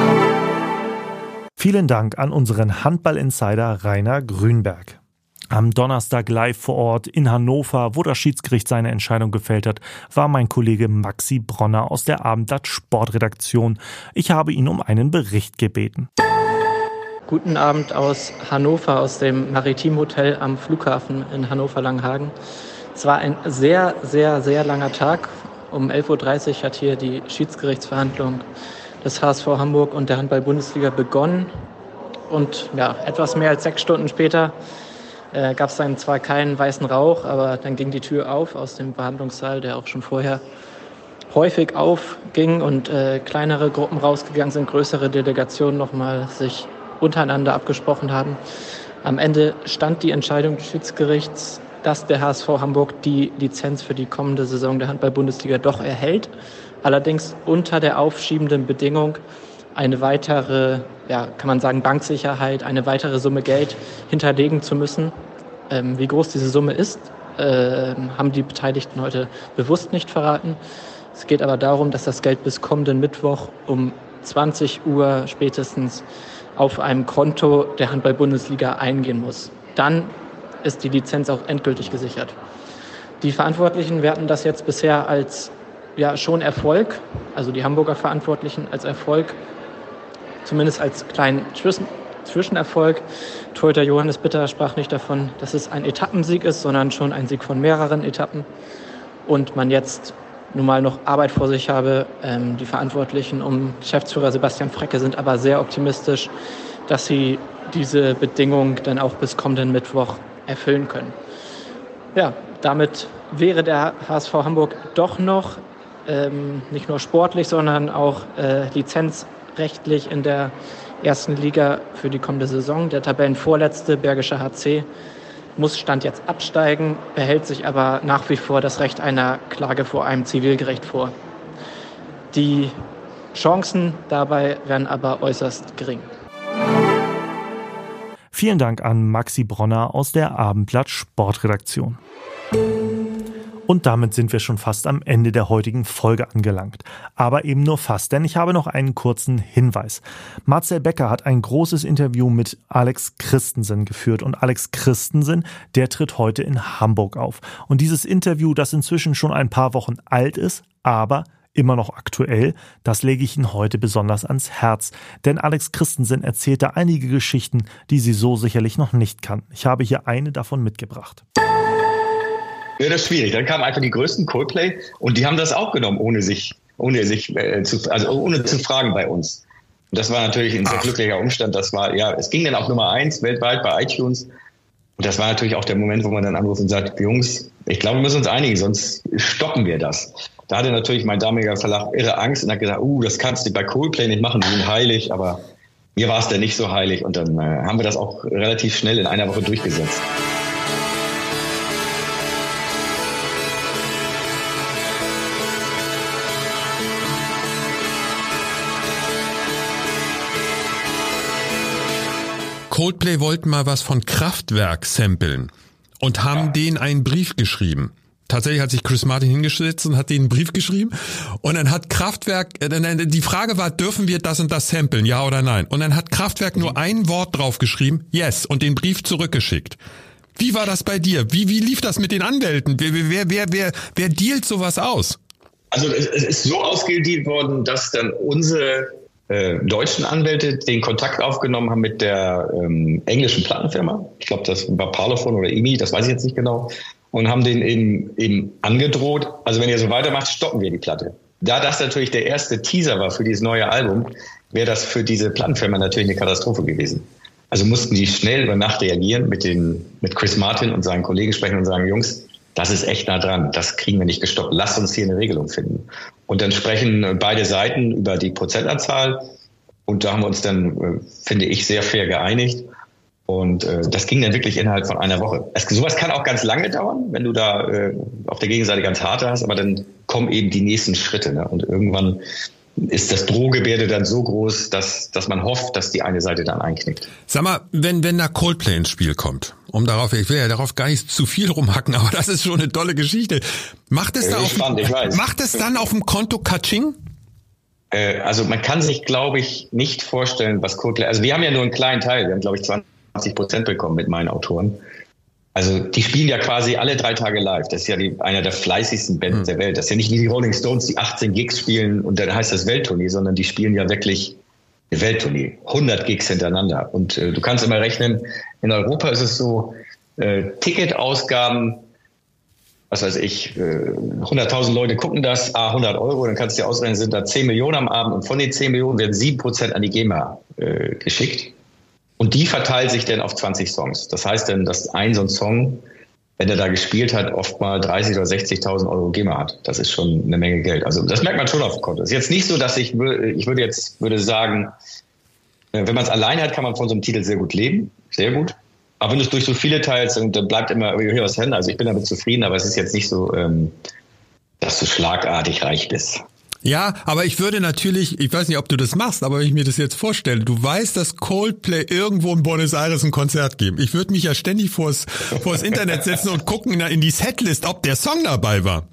Vielen Dank an unseren Handball-Insider Rainer Grünberg. Am Donnerstag live vor Ort in Hannover, wo das Schiedsgericht seine Entscheidung gefällt hat, war mein Kollege Maxi Bronner aus der Abendblatt Sportredaktion. Ich habe ihn um einen Bericht gebeten. Guten Abend aus Hannover, aus dem Maritim Hotel am Flughafen in Hannover-Langenhagen. Es war ein sehr, sehr, sehr langer Tag. Um elf Uhr dreißig hat hier die Schiedsgerichtsverhandlung des H S V Hamburg und der Handball-Bundesliga begonnen. Und ja, etwas mehr als sechs Stunden später äh, gab es dann zwar keinen weißen Rauch, aber dann ging die Tür auf aus dem Verhandlungssaal, der auch schon vorher häufig aufging und äh, kleinere Gruppen rausgegangen sind, größere Delegationen nochmal sich untereinander abgesprochen haben. Am Ende stand die Entscheidung des Schiedsgerichts, dass der H S V Hamburg die Lizenz für die kommende Saison der Handball-Bundesliga doch erhält. Allerdings unter der aufschiebenden Bedingung, eine weitere, ja, kann man sagen, Banksicherheit, eine weitere Summe Geld hinterlegen zu müssen. Ähm, wie groß diese Summe ist, äh, haben die Beteiligten heute bewusst nicht verraten. Es geht aber darum, dass das Geld bis kommenden Mittwoch um zwanzig Uhr spätestens auf einem Konto der Handball-Bundesliga eingehen muss. Dann ist die Lizenz auch endgültig gesichert. Die Verantwortlichen werten das jetzt bisher als ja, schon Erfolg, also die Hamburger Verantwortlichen als Erfolg, zumindest als kleinen Zwischen- Zwischenerfolg. Torhüter Johannes Bitter sprach nicht davon, dass es ein Etappensieg ist, sondern schon ein Sieg von mehreren Etappen. Und man jetzt nun mal noch Arbeit vor sich habe. Ähm, die Verantwortlichen um Geschäftsführer Sebastian Frecke sind aber sehr optimistisch, dass sie diese Bedingung dann auch bis kommenden Mittwoch erfüllen können. Ja, damit wäre der H S V Hamburg doch noch ähm, nicht nur sportlich, sondern auch äh, lizenzrechtlich in der ersten Liga für die kommende Saison. Der Tabellenvorletzte Bergische H C muss Stand jetzt absteigen, behält sich aber nach wie vor das Recht einer Klage vor einem Zivilgericht vor. Die Chancen dabei wären aber äußerst gering. Vielen Dank an Maxi Bronner aus der Abendblatt Sportredaktion. Und damit sind wir schon fast am Ende der heutigen Folge angelangt. Aber eben nur fast, denn ich habe noch einen kurzen Hinweis. Marcel Becker hat ein großes Interview mit Alex Christensen geführt. Und Alex Christensen, der tritt heute in Hamburg auf. Und dieses Interview, das inzwischen schon ein paar Wochen alt ist, aber immer noch aktuell, das lege ich Ihnen heute besonders ans Herz. Denn Alex Christensen erzählte einige Geschichten, die Sie so sicherlich noch nicht kannten. Ich habe hier eine davon mitgebracht. Ja, das ist schwierig. Dann kamen einfach die größten Coldplay und die haben das auch genommen, ohne sich, ohne sich, äh, zu, also ohne zu fragen bei uns. Und das war natürlich ein sehr glücklicher Umstand. Das war, ja, es ging dann auf Nummer eins weltweit bei iTunes. Und das war natürlich auch der Moment, wo man dann anruft und sagt, Jungs, ich glaube, wir müssen uns einigen, sonst stoppen wir das. Da hatte natürlich mein damaliger Verlag irre Angst und hat gesagt, uh, das kannst du bei Coldplay nicht machen, die sind heilig, aber mir war es dann nicht so heilig. Und dann äh, haben wir das auch relativ schnell in einer Woche durchgesetzt. Coldplay wollten mal was von Kraftwerk samplen und haben ja. denen einen Brief geschrieben. Tatsächlich hat sich Chris Martin hingesetzt und hat denen einen Brief geschrieben und dann hat Kraftwerk, äh, die Frage war, dürfen wir das und das samplen, ja oder nein? Und dann hat Kraftwerk nur ein Wort drauf geschrieben, yes, und den Brief zurückgeschickt. Wie war das bei dir? Wie, wie lief das mit den Anwälten? Wer, wer, wer, wer, wer dealt sowas aus? Also es, es ist so ausgedealt worden, dass dann unsere äh, deutschen Anwälte den Kontakt aufgenommen haben mit der ähm, englischen Plattenfirma. Ich glaube, das war Parlophone oder E M I, das weiß ich jetzt nicht genau. Und haben den eben, eben angedroht, also wenn ihr so weitermacht, stoppen wir die Platte. Da das natürlich der erste Teaser war für dieses neue Album, wäre das für diese Plattenfirma natürlich eine Katastrophe gewesen. Also mussten die schnell über Nacht reagieren, mit den, mit Chris Martin und seinen Kollegen sprechen und sagen, Jungs, das ist echt nah dran, das kriegen wir nicht gestoppt, lasst uns hier eine Regelung finden. Und dann sprechen beide Seiten über die Prozentanzahl und da haben wir uns dann, finde ich, sehr fair geeinigt. Und äh, das ging dann wirklich innerhalb von einer Woche. Es, sowas kann auch ganz lange dauern, wenn du da äh, auf der Gegenseite ganz harte hast, aber dann kommen eben die nächsten Schritte. Ne? Und irgendwann ist das Drohgebärde dann so groß, dass, dass man hofft, dass die eine Seite dann einknickt. Sag mal, wenn, wenn da Coldplay ins Spiel kommt, um darauf, ich will ja darauf gar nicht zu viel rumhacken, aber das ist schon eine tolle Geschichte. Macht es, da auf, spannend, ich weiß. Macht es dann auf dem Konto Katsching? Äh, also man kann sich, glaube ich, nicht vorstellen, was Coldplay, also wir haben ja nur einen kleinen Teil, wir haben, glaube ich, zwanzig Prozent bekommen mit meinen Autoren. Also die spielen ja quasi alle drei Tage live. Das ist ja die, einer der fleißigsten Bands mhm. der Welt. Das ist ja nicht wie die Rolling Stones, die achtzehn Gigs spielen und dann heißt das Welttournee, sondern die spielen ja wirklich eine Welttournee. hundert Gigs hintereinander. Und äh, du kannst immer rechnen, in Europa ist es so, äh, Ticketausgaben, was weiß ich, äh, hunderttausend Leute gucken das, ah, hundert Euro, dann kannst du dir ausrechnen, sind da zehn Millionen am Abend und von den zehn Millionen werden sieben Prozent an die GEMA äh, geschickt. Und die verteilt sich dann auf zwanzig Songs. Das heißt dann, dass ein so ein Song, wenn er da gespielt hat, oft mal dreißig oder sechzigtausend Euro GEMA hat. Das ist schon eine Menge Geld. Also das merkt man schon auf dem Konto. Es ist jetzt nicht so, dass ich, ich würde jetzt würde sagen, wenn man es allein hat, kann man von so einem Titel sehr gut leben. Sehr gut. Aber wenn du es durch so viele teilst, dann bleibt immer hier was hängen. Also ich bin damit zufrieden, aber es ist jetzt nicht so, dass du schlagartig reich bist. Ja, aber ich würde natürlich, ich weiß nicht, ob du das machst, aber wenn ich mir das jetzt vorstelle, du weißt, dass Coldplay irgendwo in Buenos Aires ein Konzert geben. Ich würde mich ja ständig vors, vors Internet setzen und gucken in die Setlist, ob der Song dabei war.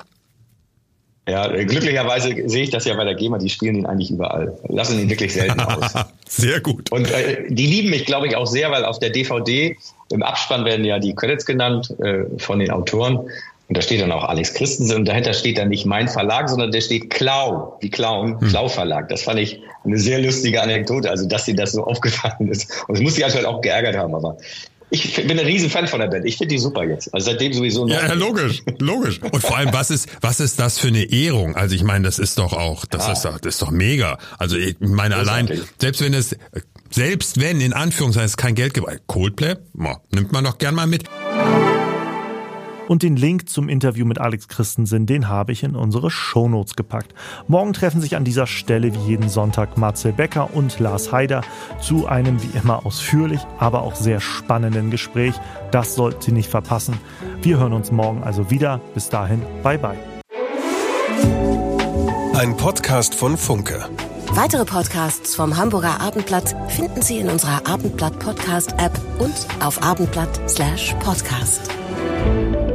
Ja, glücklicherweise sehe ich das ja bei der GEMA, die spielen ihn eigentlich überall. Lassen ihn wirklich selten aus. Sehr gut. Und äh, die lieben mich, glaube ich, auch sehr, weil auf der D V D im Abspann werden ja die Credits genannt äh, von den Autoren. Und da steht dann auch Alex Christensen und dahinter steht dann nicht mein Verlag, sondern der steht Klau, wie Clown, hm. Klau Verlag. Das fand ich eine sehr lustige Anekdote, also dass dir das so aufgefallen ist. Und das muss sie anscheinend auch geärgert haben, aber ich bin ein riesen Fan von der Band. Ich finde die super jetzt. Also seitdem sowieso noch. Ja, ja, logisch, logisch. Und vor allem, was ist, was ist das für eine Ehrung? Also ich meine, das ist doch auch, das ja. ist doch, das ist doch mega. Also ich meine allein, selbst wenn es, selbst wenn in Anführungszeichen es kein Geld gibt, Coldplay, boah, nimmt man doch gern mal mit. Und den Link zum Interview mit Alex Christensen, den habe ich in unsere Shownotes gepackt. Morgen treffen sich an dieser Stelle wie jeden Sonntag Marcel Becker und Lars Haider zu einem wie immer ausführlich, aber auch sehr spannenden Gespräch. Das solltet ihr nicht verpassen. Wir hören uns morgen also wieder. Bis dahin, bye bye. Ein Podcast von Funke. Weitere Podcasts vom Hamburger Abendblatt finden Sie in unserer Abendblatt Podcast App und auf abendblatt Slash Podcast.